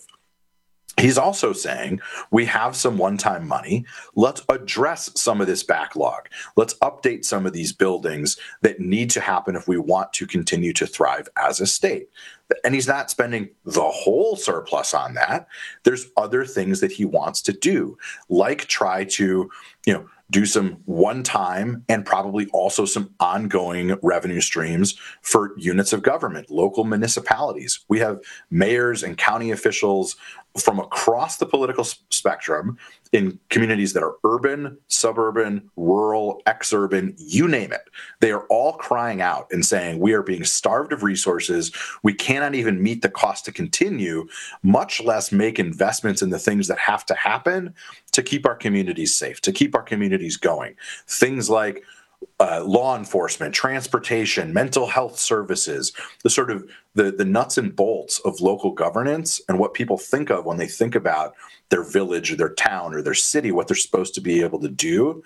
He's also saying we have some one-time money. Let's address some of this backlog. Let's update some of these buildings that need to happen if we want to continue to thrive as a state. And he's not spending the whole surplus on that. There's other things that he wants to do, like try to, you know, do some one-time and probably also some ongoing revenue streams for units of government, local municipalities. We have mayors and county officials from across the political spectrum in communities that are urban, suburban, rural, exurban, you name it. They are all crying out and saying, we are being starved of resources. We cannot even meet the cost to continue, much less make investments in the things that have to happen to keep our communities safe, to keep our communities going. Things like Uh, law enforcement, transportation, mental health services, the sort of the, the nuts and bolts of local governance and what people think of when they think about their village or their town or their city, what they're supposed to be able to do.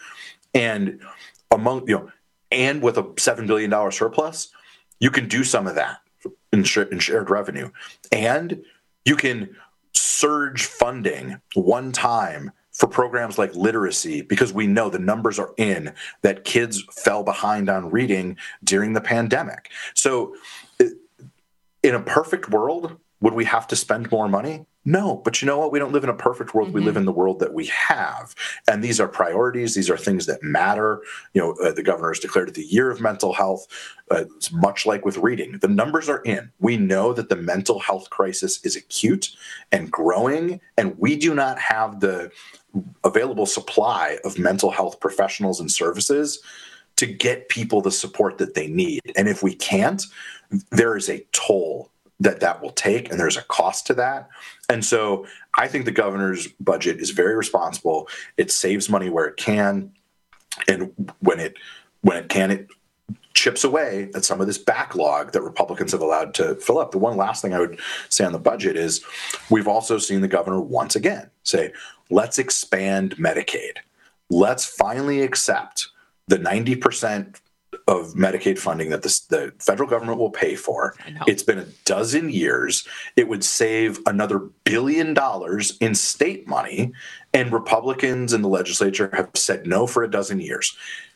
And among, you know, and with a seven billion dollars surplus, you can do some of that in, sh- in shared revenue. And you can surge funding one time for programs like literacy, because we know the numbers are in that kids fell behind on reading during the pandemic. So in a perfect world, Would we have to spend more money? No, but you know what? We don't live in a perfect world. Mm-hmm. We live in the world that we have. And these are priorities. These are things that matter. You know, uh, the governor has declared it the year of mental health. Uh, it's much like with reading. The numbers are in. We know that the mental health crisis is acute and growing, and we do not have the available supply of mental health professionals and services to get people the support that they need. And if we can't, there is a toll that that will take, and there's a cost to that. And so I think the governor's budget is very responsible. It saves money where it can, and when it when it can, it chips away at some of this backlog that Republicans have allowed to fill up. The one last thing I would say on the budget is we've also seen the governor once again say, let's expand Medicaid. Let's finally accept the ninety percent of Medicaid funding that the, the federal government will pay for. It's been a dozen years. It would save another billion dollars in state money, and Republicans in the legislature have said no for a dozen years.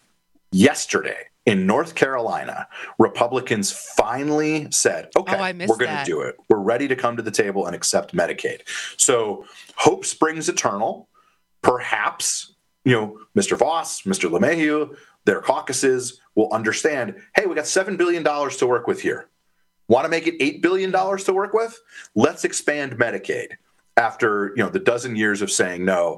Yesterday in North Carolina, Republicans finally said, okay, oh, we're going to do it. We're ready to come to the table and accept Medicaid. So hope springs eternal. Perhaps, you know, Mister Voss, Mister LeMahieu, their caucuses will understand, hey, we got seven billion dollars to work with here. Want to make it eight billion dollars to work with? Let's expand Medicaid after, you know, the dozen years of saying no.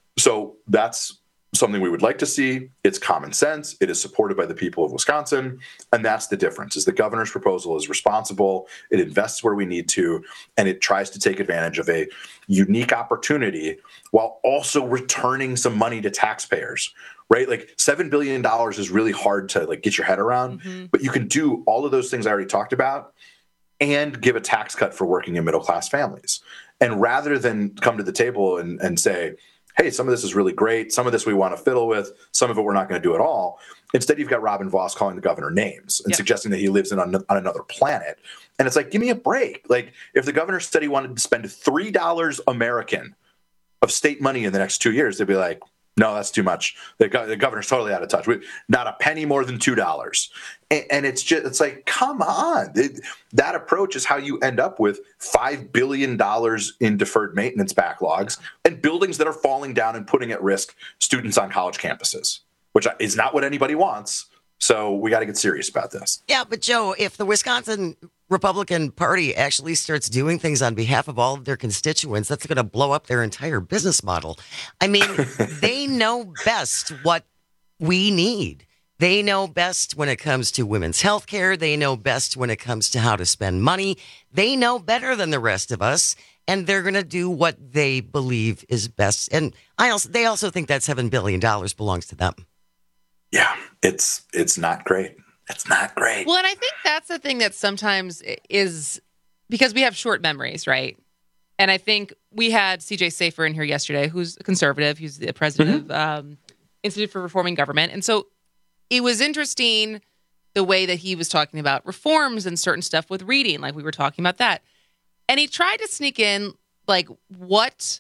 So that's something we would like to see. It's common sense. It is supported by the people of Wisconsin. And that's the difference, is the governor's proposal is responsible. It invests where we need to, and it tries to take advantage of a unique opportunity while also returning some money to taxpayers, right? Like seven billion dollars is really hard to like get your head around, mm-hmm. but you can do all of those things I already talked about and give a tax cut for working and middle-class families. And rather than come to the table and, and say, hey, some of this is really great. Some of this we want to fiddle with. Some of it we're not going to do at all. Instead, you've got Robin Voss calling the governor names and yeah. suggesting that he lives in on, on another planet. And it's like, give me a break. Like, if the governor said he wanted to spend three dollars American of state money in the next two years, they'd be like, no, that's too much. The, go- the governor's totally out of touch. We, not a penny more than two dollars. And, and it's just, it's like, come on. It, that approach is how you end up with five billion dollars in deferred maintenance backlogs and buildings that are falling down and putting at risk students on college campuses, which is not what anybody wants. So we got to get serious about this. Yeah, but Joe, if the Wisconsin Republican Party actually starts doing things on behalf of all of their constituents, that's going to blow up their entire business model. I mean, they know best what we need. They know best when it comes to women's health care. They know best when it comes to how to spend money. They know better than the rest of us, and they're going to do what they believe is best. And I also, they also think that seven billion dollars belongs to them. Yeah, it's it's not great. It's not great. Well, and I think that's the thing that sometimes is because we have short memories, right? And I think we had C J Safer in here yesterday, who's a conservative. He's the president mm-hmm. of um, Institute for Reforming Government. And so it was interesting the way that he was talking about reforms and certain stuff with reading, like we were talking about that. And he tried to sneak in, like, what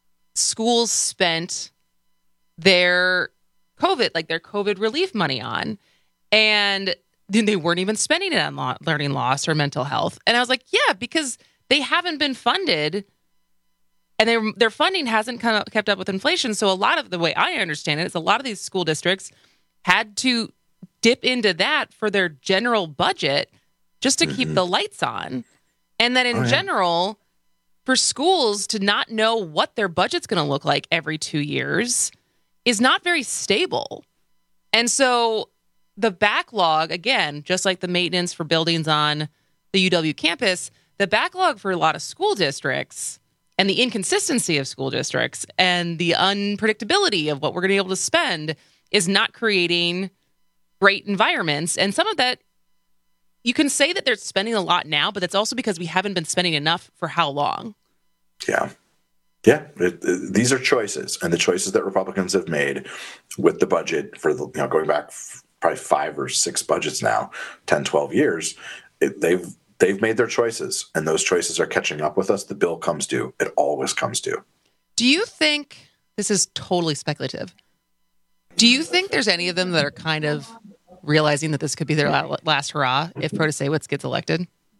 schools spent their COVID, like their COVID relief money on. And then they weren't even spending it on law, learning loss or mental health. And I was like, yeah, because they haven't been funded and their their funding hasn't kind of kept up with inflation. So a lot of the way I understand it is a lot of these school districts had to dip into that for their general budget just to mm-hmm. keep the lights on. And then in oh, yeah. general, for schools to not know what their budget's going to look like every two years is not very stable. And so the backlog, again, just like the maintenance for buildings on the U W campus, the backlog for a lot of school districts and the inconsistency of school districts and the unpredictability of what we're going to be able to spend is not creating great environments. And some of that, you can say that they're spending a lot now, but that's also because we haven't been spending enough for how long? Yeah. Yeah, it, it, these are choices, and the choices that Republicans have made with the budget for the, you know, going back f- probably five or six budgets now, ten, twelve years, it, they've they've made their choices, and those choices are catching up with us. The bill comes due. It always comes due. Do you think, this is totally speculative, do you think there's any of them that are kind of realizing that this could be their last hurrah if Protasiewicz gets elected?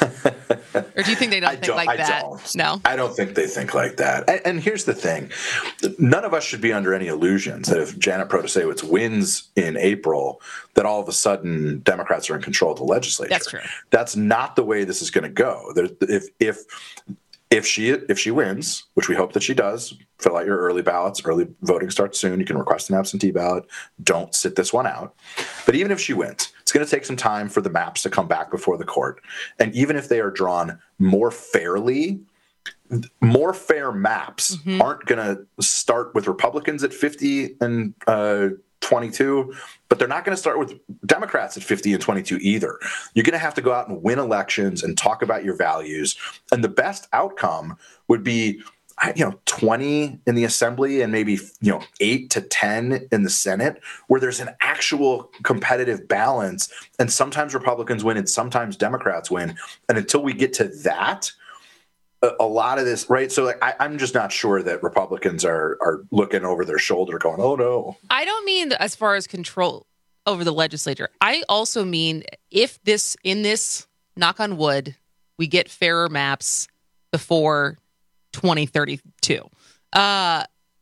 Or do you think they don't I think don't, like I that? Don't. No. I don't think they think like that. And, and here's the thing. None of us should be under any illusions that if Janet Protasewicz wins in April, that all of a sudden Democrats are in control of the legislature. That's true. That's not the way this is going to go. There, if if if she if she wins, which we hope that she does, fill out your early ballots. Early voting starts soon. You can request an absentee ballot. Don't sit this one out. But even if she wins, it's going to take some time for the maps to come back before the court. And even if they are drawn more fairly, more fair maps mm-hmm. aren't going to start with Republicans at fifty and uh, twenty-two, but they're not going to start with Democrats at fifty and twenty-two either. You're going to have to go out and win elections and talk about your values. And the best outcome would be, you know, twenty in the assembly and maybe, you know, eight to ten in the Senate, where there's an actual competitive balance. And sometimes Republicans win and sometimes Democrats win. And until we get to that, a, a lot of this, right? So like, I, I'm just not sure that Republicans are are looking over their shoulder going, oh, no. I don't mean as far as control over the legislature. I also mean if this, in this, knock on wood, we get fairer maps before twenty thirty-two. Uh,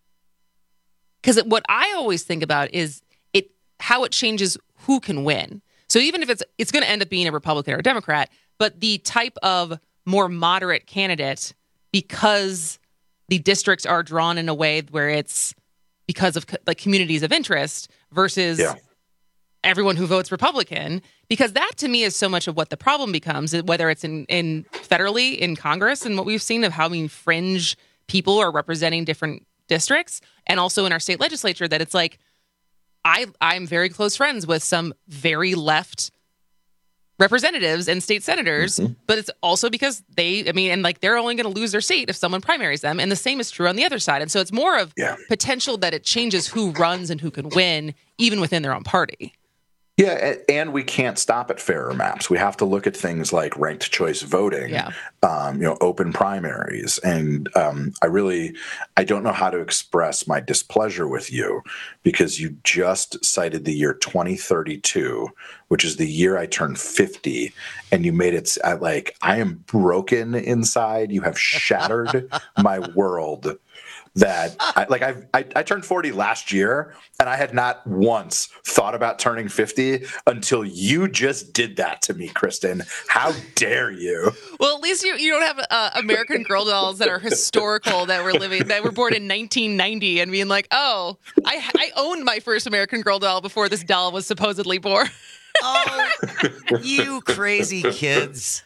because what I always think about is it how it changes who can win. So even if it's it's going to end up being a Republican or a Democrat, but the type of more moderate candidate, because the districts are drawn in a way where it's because of like communities of interest versus yeah. everyone who votes Republican, because that to me is so much of what the problem becomes, whether it's in, in federally in Congress and what we've seen of how many fringe people are representing different districts, and also in our state legislature, that it's like, I, I'm very close friends with some very left representatives and state senators, mm-hmm. but it's also because they, I mean, and like they're only going to lose their seat if someone primaries them. And the same is true on the other side. And so it's more of yeah. potential that it changes who runs and who can win, even within their own party. Yeah, and we can't stop at fairer maps. We have to look at things like ranked choice voting, yeah. um, you know, open primaries. And um, I really, I don't know how to express my displeasure with you, because you just cited the year twenty thirty-two, which is the year I turned fifty, and you made it I, like, I am broken inside. You have shattered my world. That I, like I've, I I turned forty last year, and I had not once thought about turning fifty until you just did that to me, Kristen. How dare you? Well, at least you, you don't have uh, American Girl dolls that are historical, that were living that were born in nineteen ninety, and being like, oh, I I owned my first American Girl doll before this doll was supposedly born. Oh, you crazy kids.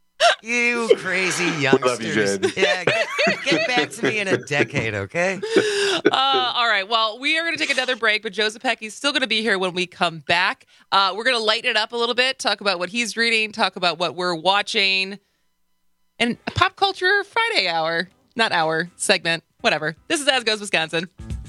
You crazy youngsters. We love you, Jen. Yeah, get, get back to me in a decade, okay? Uh, all right. Well, we are going to take another break, but Joe Zepecki's still going to be here when we come back. Uh, we're going to lighten it up a little bit, talk about what he's reading, talk about what we're watching, and a Pop Culture Friday hour. Not hour, segment, whatever. This is As Goes Wisconsin.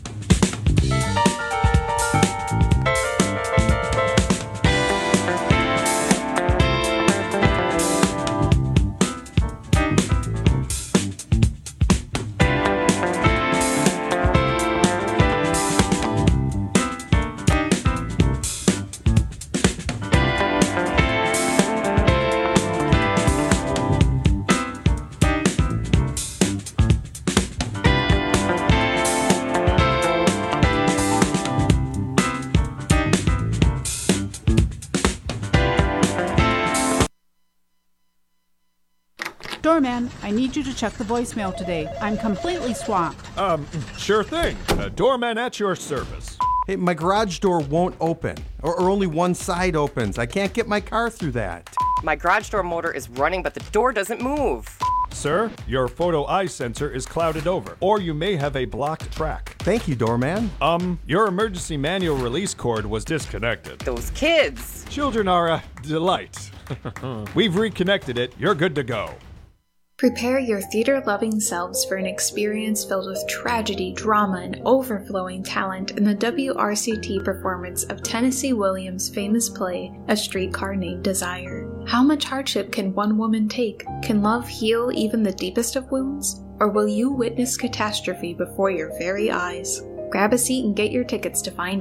Doorman, I need you to check the voicemail today. I'm completely swamped. Um, sure thing. Uh, doorman at your service. Hey, my garage door won't open, or, or only one side opens. I can't get my car through that. My garage door motor is running, but the door doesn't move. Sir, your photo eye sensor is clouded over, or you may have a blocked track. Thank you, doorman. Um, your emergency manual release cord was disconnected. Those kids. Children are a delight. We've reconnected it. You're good to go. Prepare your theater-loving selves for an experience filled with tragedy, drama, and overflowing talent in the W R C T performance of Tennessee Williams' famous play, A Streetcar Named Desire. How much hardship can one woman take? Can love heal even the deepest of wounds? Or will you witness catastrophe before your very eyes? Grab a seat and get your tickets to find out.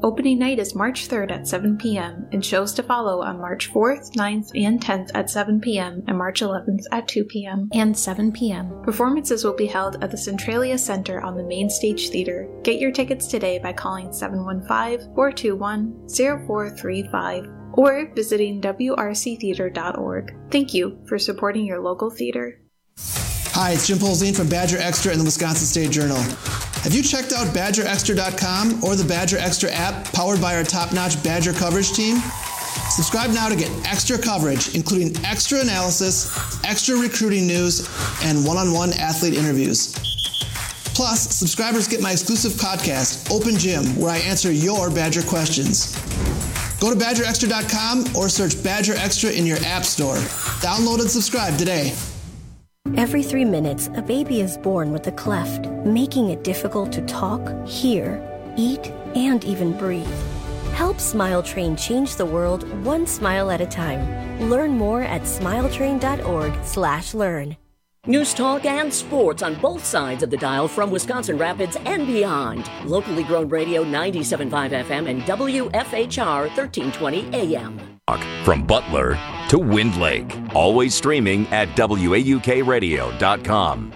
Opening night is March third at seven p.m., and shows to follow on March fourth, ninth, and tenth at seven p.m. and March eleventh at two p.m. and seven p.m. Performances will be held at the Centralia Center on the Main Stage Theater. Get your tickets today by calling seven one five, four two one, zero four three five or visiting w r c theater dot org. Thank you for supporting your local theater. Hi, it's Jim Polzine from Badger Extra and the Wisconsin State Journal. Have you checked out badger extra dot com or the Badger Extra app powered by our top-notch Badger coverage team? Subscribe now to get extra coverage, including extra analysis, extra recruiting news, and one-on-one athlete interviews. Plus, subscribers get my exclusive podcast, Open Gym, where I answer your Badger questions. Go to badger extra dot com or search Badger Extra in your app store. Download and subscribe today. Every three minutes, a baby is born with a cleft, making it difficult to talk, hear, eat, and even breathe. Help Smile Train change the world one smile at a time. Learn more at smiletrain dot org slash learn. News talk and sports on both sides of the dial from Wisconsin Rapids and beyond. Locally grown radio ninety-seven point five F M and W F H R thirteen twenty A M. From Butler to Wind Lake. Always streaming at W A U K radio dot com.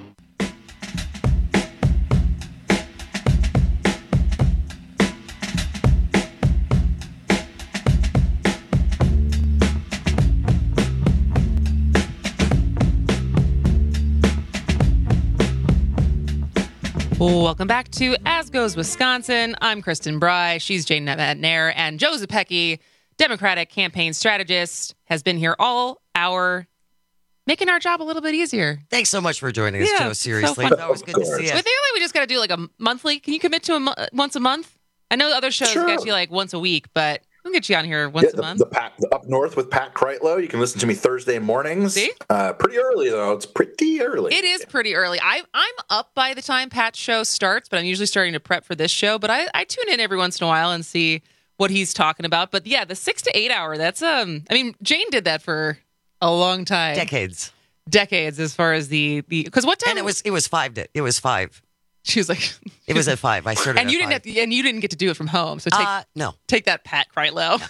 Welcome back to As Goes Wisconsin. I'm Kristen Bry. She's Jane Nair. And Joe Zepecki, Democratic campaign strategist, has been here all hour, making our job a little bit easier. Thanks so much for joining us, yeah, Joe. Seriously. So It's always good to see you. I feel like we just got to do like a monthly. Can you commit to a mo- once a month? I know other shows Sure. get you like once a week, but we'll get you on here once Yeah, a the, month. the Pat, the Up North with Pat Kreitlow. You can listen to me Thursday mornings. See? Uh, pretty early, though. It's pretty early. It is pretty early. I, I'm up by the time Pat's show starts, but I'm usually starting to prep for this show. But I, I tune in every once in a while and see what he's talking about. But yeah, the six to eight hour, that's, um. I mean, Jane did that for a long time. Decades. Decades as far as the, the because what time? And it was, it was five. To, it was five. She was like, It was at five. I started and at you didn't five. have to, and you didn't get to do it from home. So take Uh, no. take that, Pat Kreitlow.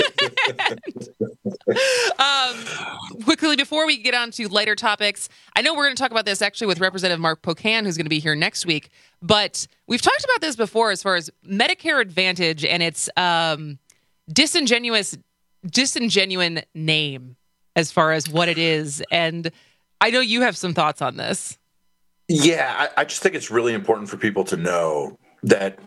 um, quickly before we get on to lighter topics, I know we're going to talk about this actually with Representative Mark Pocan, who's going to be here next week. But we've talked about this before as far as Medicare Advantage and its um, disingenuous, disingenuine name as far as what it is. And I know you have some thoughts on this. Yeah, I, I just think it's really important for people to know that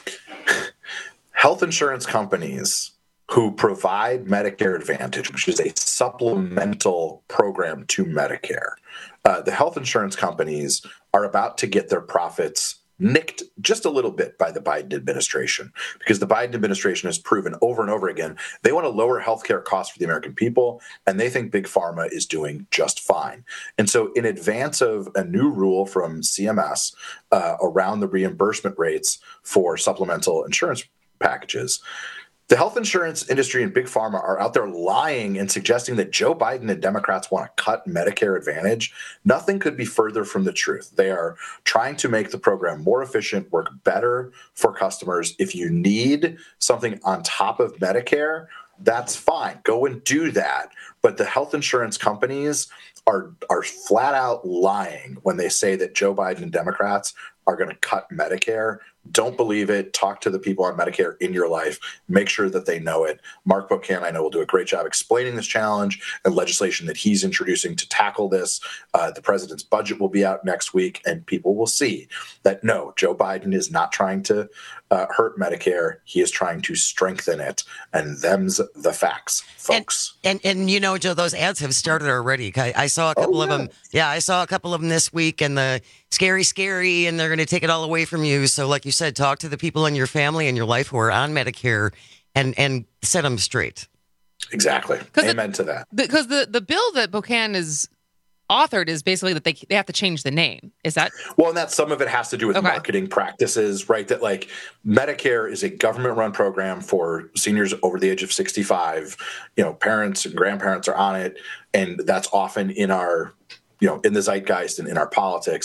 health insurance companies who provide Medicare Advantage, which is a supplemental program to Medicare, uh, the health insurance companies are about to get their profits nicked just a little bit by the Biden administration, because the Biden administration has proven over and over again they want to lower healthcare costs for the American people, and they think Big Pharma is doing just fine. And so in advance of a new rule from C M S uh, around the reimbursement rates for supplemental insurance packages, the health insurance industry and Big Pharma are out there lying and suggesting that Joe Biden and Democrats want to cut Medicare Advantage. Nothing could be further from the truth. They are trying to make the program more efficient, work better for customers. If you need something on top of Medicare, that's fine. Go and do that. But the health insurance companies are are flat out lying when they say that Joe Biden and Democrats are going to cut Medicare. Don't believe it. Talk to the people on Medicare in your life. Make sure that they know it. Mark Pocan, I know, will do a great job explaining this challenge and legislation that he's introducing to tackle this. Uh, the president's budget will be out next week, and people will see that, no, Joe Biden is not trying to uh, hurt Medicare. He is trying to strengthen it, and them's the facts, folks. And, and, and you know, Joe, those ads have started already. I, I saw a couple Oh, of yeah. them. Yeah, I saw a couple of them this week, and the scary, scary, and they're going to take it all away from you. So like you said, talk to the people in your family and your life who are on Medicare and, and set them straight. Exactly. Amen to that. Because the, the bill that Pocan is authored is basically that they they have to change the name. Is that? Well, and that some of it has to do with Okay. marketing practices, right? That like Medicare is a government-run program for seniors over the age of sixty-five. You know, parents and grandparents are on it, and that's often in our, you know, in the zeitgeist and in our politics.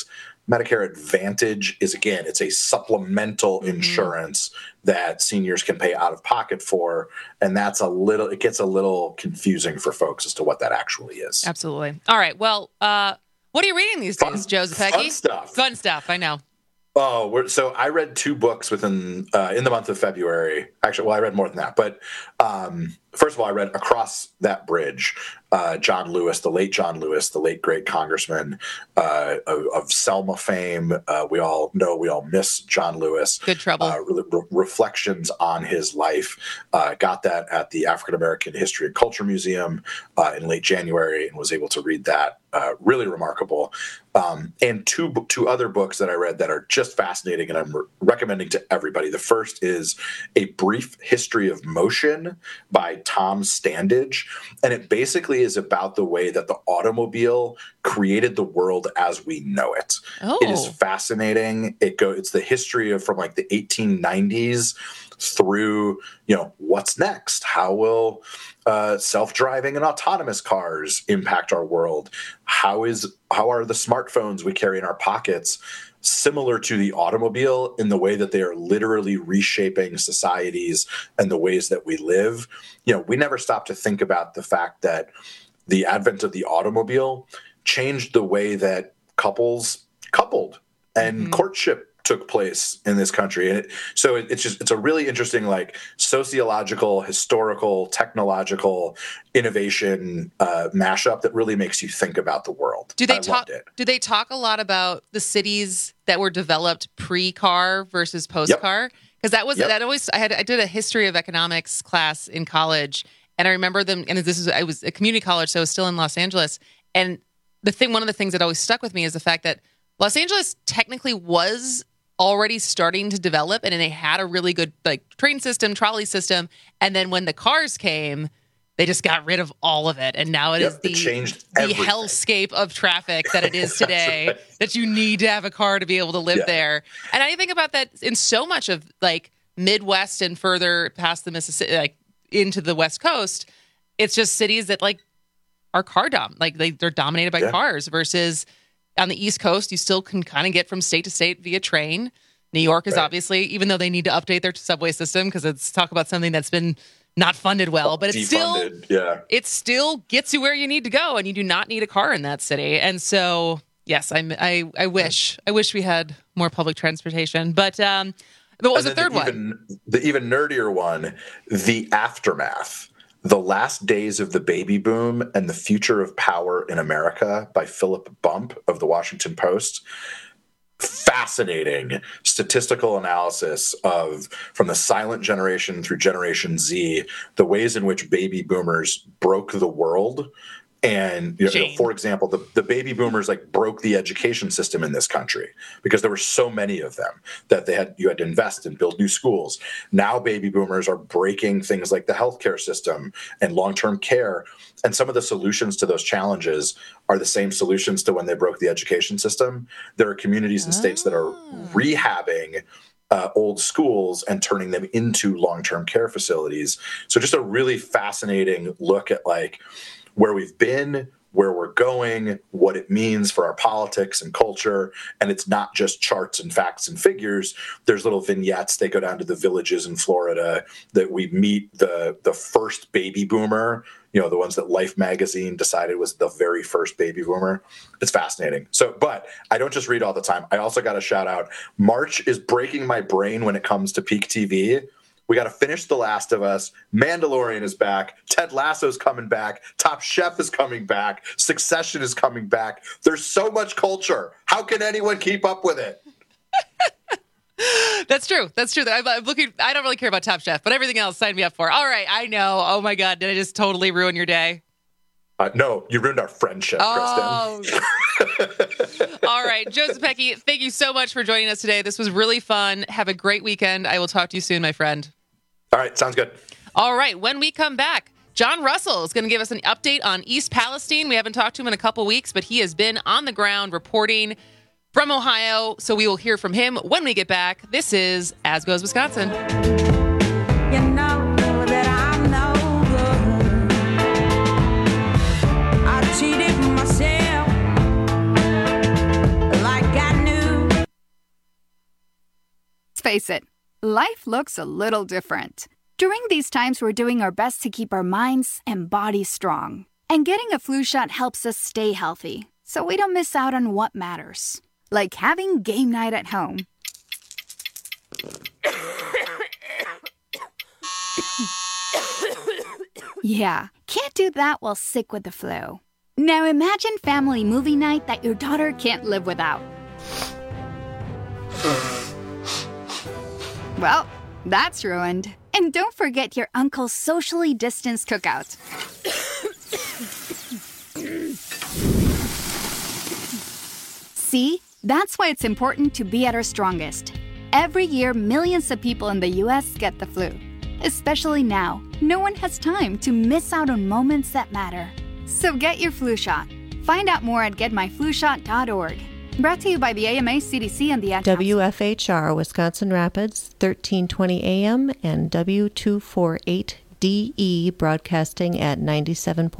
Medicare Advantage is, again, it's a supplemental mm-hmm. insurance that seniors can pay out of pocket for. And that's a little, it gets a little confusing for folks as to what that actually is. Absolutely. All right. Well, uh, what are you reading these days, Joe Zepecki? Fun stuff. Fun stuff. I know. Oh, we're, so I read two books within uh, in the month of February. Actually, well, I read more than that. But um, first of all, I read Across That Bridge. Uh, John Lewis, the late John Lewis, the late great congressman uh, of, of Selma fame. Uh, we all know, we all miss John Lewis. Good trouble. Uh, re- re- reflections on his life. Uh, got that at the African American History and Culture Museum uh, in late January, and was able to read that. Uh, really remarkable. Um, and two two other books that I read that are just fascinating, and I'm re- recommending to everybody. The first is A Brief History of Motion by Tom Standage, and it basically is about the way that the automobile created the world as we know it. Oh. It is fascinating. It go. It's the history of from like the eighteen nineties through, you know, what's next? How will uh, self-driving and autonomous cars impact our world? How is how are the smartphones we carry in our pockets similar to the automobile in the way that they are literally reshaping societies and the ways that we live? You know, we never stop to think about the fact that the advent of the automobile changed the way that couples coupled and mm-hmm. courtship took place in this country. And it, so it, it's just, it's a really interesting, like sociological, historical, technological innovation uh, mashup that really makes you think about the world. Do they I talk, loved it. do they talk a lot about the cities that were developed pre-car versus post-car? Because that was, Yep. that always, I had, I did a history of economics class in college, and I remember them, and this is, I was at community college, so I was still in Los Angeles. And the thing, one of the things that always stuck with me is the fact that Los Angeles technically was already starting to develop, and they had a really good like train system, trolley system. And then when the cars came, they just got rid of all of it. And now it Yep, is the, it changed the everything. hellscape of traffic that it is today, right. that you need to have a car to be able to live Yeah. there. And I think about that in so much of like Midwest and further past the Mississippi, like into the West Coast. It's just cities that like are car dom, like they, they're dominated by Yeah. cars versus on the East Coast, you still can kind of get from state to state via train. New York is Right. obviously, even though they need to update their subway system because it's talk about something that's been not funded well, but it's still, Defunded, yeah. it still gets you where you need to go, and you do not need a car in that city. And so, yes, I'm, I, I wish, I wish we had more public transportation. But, um, but what was And the then third one? Even, the even nerdier one, The Aftermath. The Last Days of the Baby Boom and the Future of Power in America by Philip Bump of the Washington Post. Fascinating statistical analysis of from the silent generation through Generation Z, the ways in which baby boomers broke the world. And you know, you know, for example, the, the baby boomers like broke the education system in this country because there were so many of them that they had you had to invest and build new schools. Now baby boomers are breaking things like the healthcare system and long-term care. And some of the solutions to those challenges are the same solutions to when they broke the education system. There are communities and states that are rehabbing Uh, old schools and turning them into long-term care facilities. So just a really fascinating look at like where we've been, where we're going, what it means for our politics and culture. And it's not just charts and facts and figures. There's little vignettes. They go down to the villages in Florida that we meet the, the first baby boomer, you know, the ones that Life magazine decided was the very first baby boomer. It's fascinating. So, but I don't just read all the time. I also got to shout out, March is breaking my brain when it comes to peak T V. We got to finish The Last of Us. Mandalorian is back. Ted Lasso's coming back. Top Chef is coming back. Succession is coming back. There's so much culture. How can anyone keep up with it? That's true. That's true. I'm, I'm looking. I don't really care about Top Chef, but everything else, sign me up for. All right. I know. Oh my God. Did I just totally ruin your day? Uh, no, you ruined our friendship, Oh. Kristen. All right. Joe Zepecki, thank you so much for joining us today. This was really fun. Have a great weekend. I will talk to you soon, my friend. All right. Sounds good. All right. When we come back, John Russell is going to give us an update on East Palestine. We haven't talked to him in a couple weeks, but he has been on the ground reporting from Ohio. So we will hear from him when we get back. This is As Goes Wisconsin. You know that I'm no good. I cheated myself like I knew Let's face it, life looks a little different. During these times, we're doing our best to keep our minds and bodies strong. And getting a flu shot helps us stay healthy, so we don't miss out on what matters. Like having game night at home. Yeah, can't do that while sick with the flu. Now imagine family movie night that your daughter can't live without. Well, that's ruined. And don't forget your uncle's socially distanced cookout. See? That's why it's important to be at our strongest. Every year, millions of people in the U S get the flu. Especially now, no one has time to miss out on moments that matter. So get your flu shot. Find out more at get my flu shot dot org. Brought to you by the A M A, C D C, and the Ad Council. W F H R, Wisconsin Rapids, thirteen twenty A M, and W two forty-eight D E, broadcasting at ninety-seven point